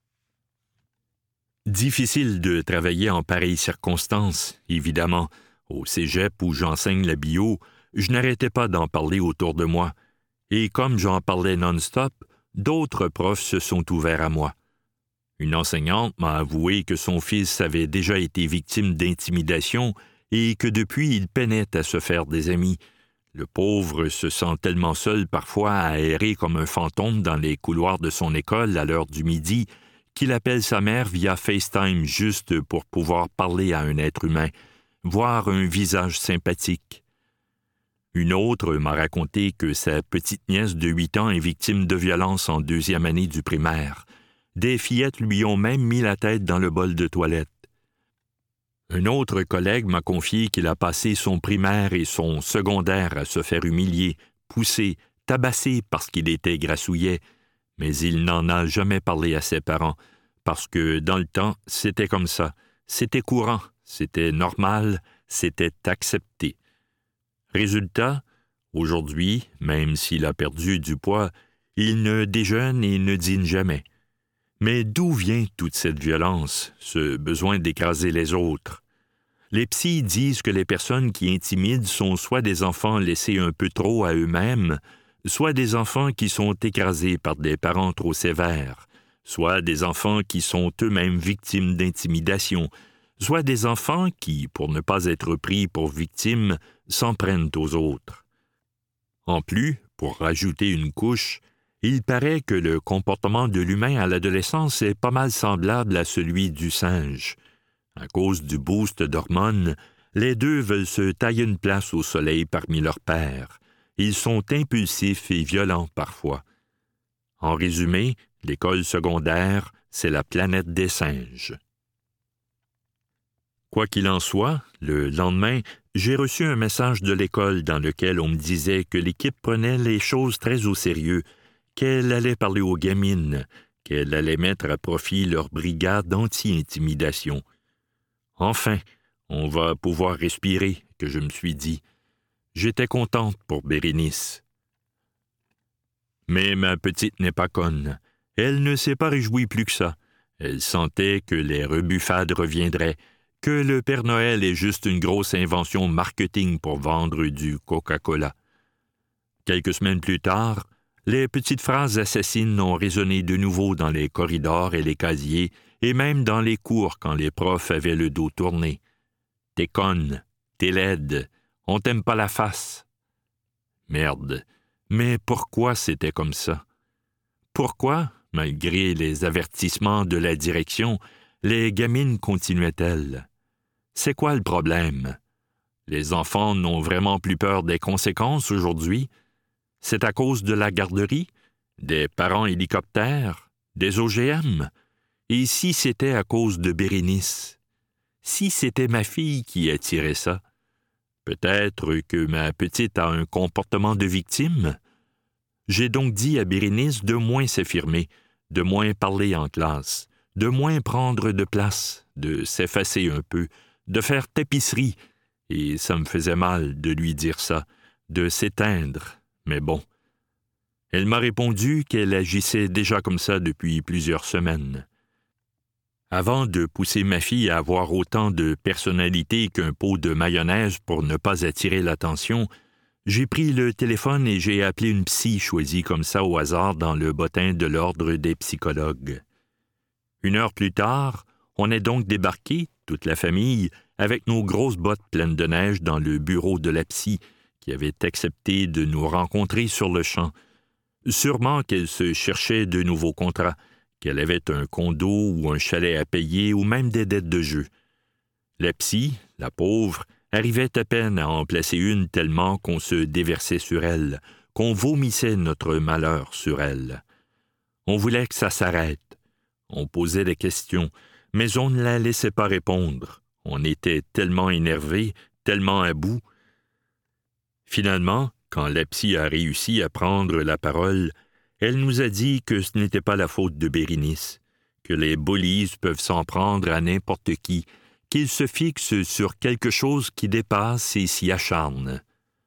Difficile de travailler en pareilles circonstances, évidemment. Au cégep où j'enseigne la bio, je n'arrêtais pas d'en parler autour de moi. Et comme j'en parlais non-stop, d'autres profs se sont ouverts à moi. Une enseignante m'a avoué que son fils avait déjà été victime d'intimidation et que depuis il peinait à se faire des amis. Le pauvre se sent tellement seul parfois à errer comme un fantôme dans les couloirs de son école à l'heure du midi qu'il appelle sa mère via FaceTime juste pour pouvoir parler à un être humain, voir un visage sympathique. Une autre m'a raconté que sa petite nièce de huit ans est victime de violence en deuxième année du primaire. Des fillettes lui ont même mis la tête dans le bol de toilette. Un autre collègue m'a confié qu'il a passé son primaire et son secondaire à se faire humilier, pousser, tabasser parce qu'il était grassouillet, mais il n'en a jamais parlé à ses parents, parce que dans le temps, c'était comme ça, c'était courant, c'était normal, c'était accepté. Résultat, aujourd'hui, même s'il a perdu du poids, il ne déjeune et ne dîne jamais. Mais d'où vient toute cette violence, ce besoin d'écraser les autres? Les psys disent que les personnes qui intimident sont soit des enfants laissés un peu trop à eux-mêmes, soit des enfants qui sont écrasés par des parents trop sévères, soit des enfants qui sont eux-mêmes victimes d'intimidation, soit des enfants qui, pour ne pas être pris pour victimes, s'en prennent aux autres. En plus, pour rajouter une couche, il paraît que le comportement de l'humain à l'adolescence est pas mal semblable à celui du singe. À cause du boost d'hormones, les deux veulent se tailler une place au soleil parmi leurs pairs. Ils sont impulsifs et violents parfois. En résumé, l'école secondaire, c'est la planète des singes. Quoi qu'il en soit, le lendemain, j'ai reçu un message de l'école dans lequel on me disait que l'équipe prenait les choses très au sérieux, qu'elle allait parler aux gamines, qu'elle allait mettre à profit leur brigade anti-intimidation. Enfin, on va pouvoir respirer, que je me suis dit. J'étais contente pour Bérénice. Mais ma petite n'est pas conne. Elle ne s'est pas réjouie plus que ça. Elle sentait que les rebuffades reviendraient, que le Père Noël est juste une grosse invention marketing pour vendre du Coca-Cola. Quelques semaines plus tard, les petites phrases assassines ont résonné de nouveau dans les corridors et les casiers, et même dans les cours quand les profs avaient le dos tourné. « T'es conne, t'es laide, on t'aime pas la face. » Merde, mais pourquoi c'était comme ça? Pourquoi, malgré les avertissements de la direction, les gamines continuaient-elles? C'est quoi le problème? Les enfants n'ont vraiment plus peur des conséquences aujourd'hui? C'est à cause de la garderie, des parents hélicoptères, des O G M? Et si c'était à cause de Bérénice? Si c'était ma fille qui attirait ça? Peut-être que ma petite a un comportement de victime? J'ai donc dit à Bérénice de moins s'affirmer, de moins parler en classe, de moins prendre de place, de s'effacer un peu, de faire tapisserie, et ça me faisait mal de lui dire ça, de s'éteindre, mais bon. Elle m'a répondu qu'elle agissait déjà comme ça depuis plusieurs semaines. Avant de pousser ma fille à avoir autant de personnalité qu'un pot de mayonnaise pour ne pas attirer l'attention, j'ai pris le téléphone et j'ai appelé une psy choisie comme ça au hasard dans le bottin de l'ordre des psychologues. Une heure plus tard, on est donc débarqué, toute la famille, avec nos grosses bottes pleines de neige dans le bureau de la psy, qui avait accepté de nous rencontrer sur le champ. Sûrement qu'elle se cherchait de nouveaux contrats, qu'elle avait un condo ou un chalet à payer ou même des dettes de jeu. La psy, la pauvre, arrivait à peine à en placer une tellement qu'on se déversait sur elle, qu'on vomissait notre malheur sur elle. On voulait que ça s'arrête. On posait des questions, mais on ne la laissait pas répondre. On était tellement énervés, tellement à bout. Finalement, quand la psy a réussi à prendre la parole, elle nous a dit que ce n'était pas la faute de Bérénice, que les bullies peuvent s'en prendre à n'importe qui, qu'ils se fixent sur quelque chose qui dépasse et s'y acharnent.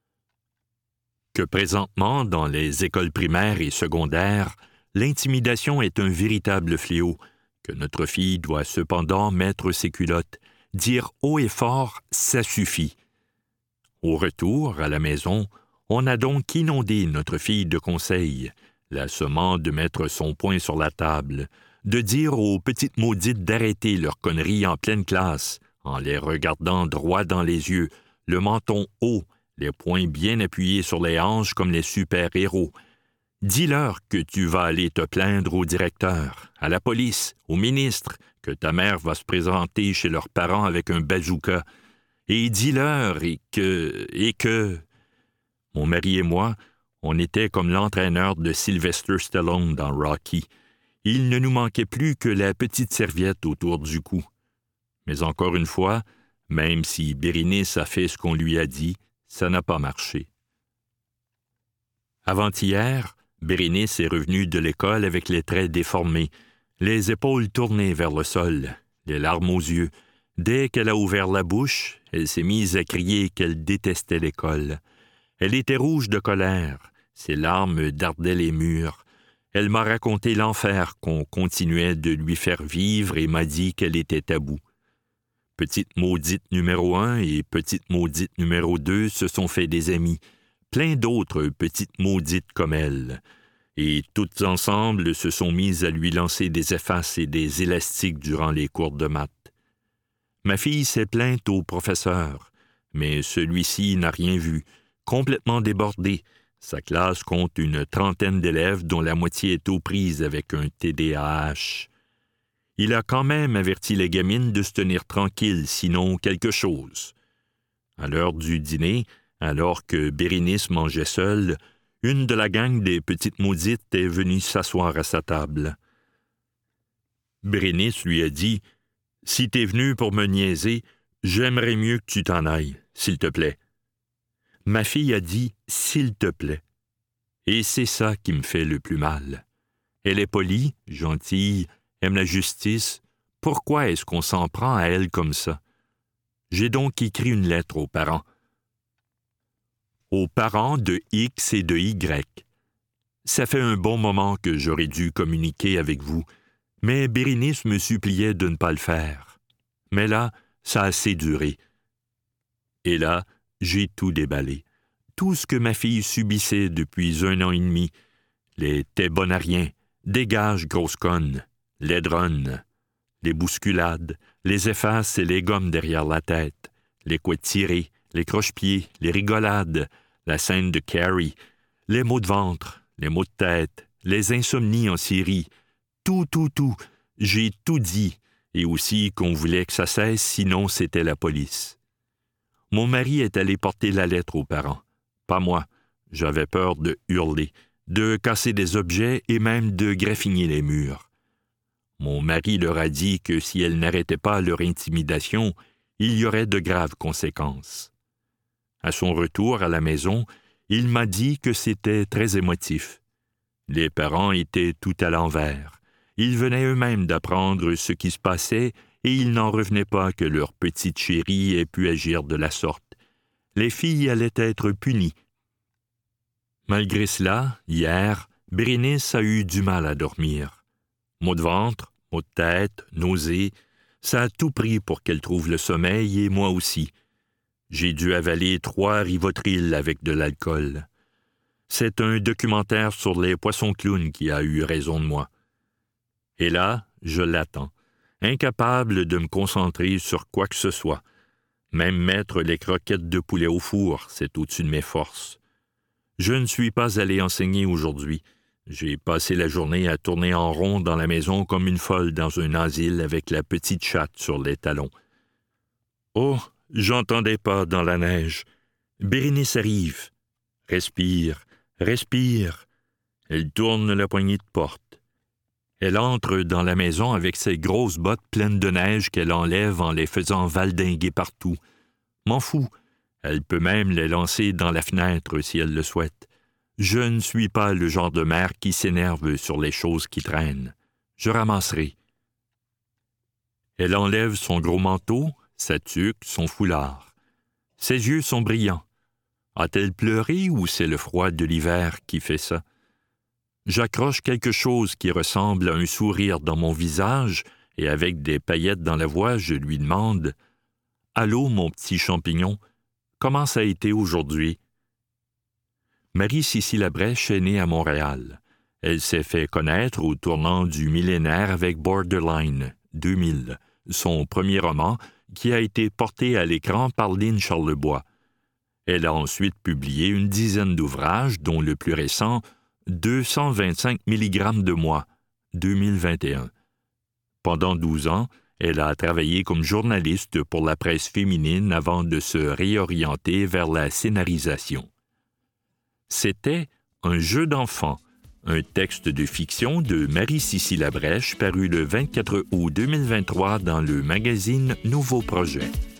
Que présentement, dans les écoles primaires et secondaires, l'intimidation est un véritable fléau, que notre fille doit cependant mettre ses culottes, dire haut et fort « ça suffit ». Au retour, à la maison, on a donc inondé notre fille de conseils, la sommant de mettre son poing sur la table, de dire aux petites maudites d'arrêter leurs conneries en pleine classe, en les regardant droit dans les yeux, le menton haut, les poings bien appuyés sur les hanches comme les super-héros. Dis-leur que tu vas aller te plaindre au directeur, à la police, au ministre, que ta mère va se présenter chez leurs parents avec un bazooka. Et dis-leur et que... et que... Mon mari et moi, on était comme l'entraîneur de Sylvester Stallone dans Rocky. Il ne nous manquait plus que la petite serviette autour du cou. Mais encore une fois, même si Bérénice a fait ce qu'on lui a dit, ça n'a pas marché. Avant-hier, Bérénice est revenue de l'école avec les traits déformés, les épaules tournées vers le sol, les larmes aux yeux. Dès qu'elle a ouvert la bouche, elle s'est mise à crier qu'elle détestait l'école. Elle était rouge de colère, ses larmes dardaient les murs. Elle m'a raconté l'enfer qu'on continuait de lui faire vivre et m'a dit qu'elle était à bout. Petite maudite numéro un et petite maudite numéro deux se sont fait des amis, plein d'autres petites maudites comme elle, et toutes ensemble se sont mises à lui lancer des effaces et des élastiques durant les cours de maths. Ma fille s'est plainte au professeur, mais celui-ci n'a rien vu, complètement débordé. Sa classe compte une trentaine d'élèves dont la moitié est aux prises avec un T D A H. Il a quand même averti les gamines de se tenir tranquilles, sinon quelque chose. À l'heure du dîner, alors que Bérénice mangeait seule, une de la gang des petites maudites est venue s'asseoir à sa table. Bérénice lui a dit « Si t'es venu pour me niaiser, j'aimerais mieux que tu t'en ailles, s'il te plaît. » Ma fille a dit « S'il te plaît ». Et c'est ça qui me fait le plus mal. Elle est polie, gentille, aime la justice. Pourquoi est-ce qu'on s'en prend à elle comme ça? J'ai donc écrit une lettre aux parents. Aux parents de X et de Y. Ça fait un bon moment que j'aurais dû communiquer avec vous, mais Bérénice me suppliait de ne pas le faire. Mais là, ça a assez duré. Et là, j'ai tout déballé. Tout ce que ma fille subissait depuis un an et demi. Les « t'es bonne à rien »,« dégage, grosse conne », laidronne, les bousculades, les effaces et les gommes derrière la tête, les coups tirés, les croche-pieds, les rigolades, la scène de Carrie, les maux de ventre, les maux de tête, les insomnies en série. Tout, tout, tout. J'ai tout dit. Et aussi qu'on voulait que ça cesse, sinon c'était la police. Mon mari est allé porter la lettre aux parents. Pas moi. J'avais peur de hurler, de casser des objets et même de graffiner les murs. Mon mari leur a dit que si elles n'arrêtaient pas leur intimidation, il y aurait de graves conséquences. À son retour à la maison, il m'a dit que c'était très émotif. Les parents étaient tout à l'envers. Ils venaient eux-mêmes d'apprendre ce qui se passait et ils n'en revenaient pas que leur petite chérie ait pu agir de la sorte. Les filles allaient être punies. Malgré cela, hier, Bérénice a eu du mal à dormir. Maux de ventre, maux de tête, nausées, ça a tout pris pour qu'elle trouve le sommeil et moi aussi. J'ai dû avaler trois Rivotril avec de l'alcool. C'est un documentaire sur les poissons clowns qui a eu raison de moi. Et là, je l'attends, incapable de me concentrer sur quoi que ce soit. Même mettre les croquettes de poulet au four, c'est au-dessus de mes forces. Je ne suis pas allé enseigner aujourd'hui. J'ai passé la journée à tourner en rond dans la maison comme une folle dans un asile avec la petite chatte sur les talons. Oh, j'entendais pas dans la neige. Bérénice arrive. Respire, respire. Elle tourne la poignée de porte. Elle entre dans la maison avec ses grosses bottes pleines de neige qu'elle enlève en les faisant valdinguer partout. M'en fous. Elle peut même les lancer dans la fenêtre si elle le souhaite. Je ne suis pas le genre de mère qui s'énerve sur les choses qui traînent. Je ramasserai. Elle enlève son gros manteau, sa tuque, son foulard. Ses yeux sont brillants. A-t-elle pleuré ou c'est le froid de l'hiver qui fait ça? J'accroche quelque chose qui ressemble à un sourire dans mon visage et avec des paillettes dans la voix, je lui demande « Allô, mon petit champignon, comment ça a été aujourd'hui? » Marie-Cécile Labrèche est née à Montréal. Elle s'est fait connaître au tournant du millénaire avec Borderline, deux mille, son premier roman qui a été porté à l'écran par Lynn Charlebois. Elle a ensuite publié une dizaine d'ouvrages, dont le plus récent, deux cent vingt-cinq milligrammes de moi, deux mille vingt et un. Pendant douze ans, elle a travaillé comme journaliste pour la presse féminine avant de se réorienter vers la scénarisation. C'était Un jeu d'enfant, un texte de fiction de Marie-Cécile Labrèche paru le vingt-quatre août deux mille vingt-trois dans le magazine Nouveau Projet.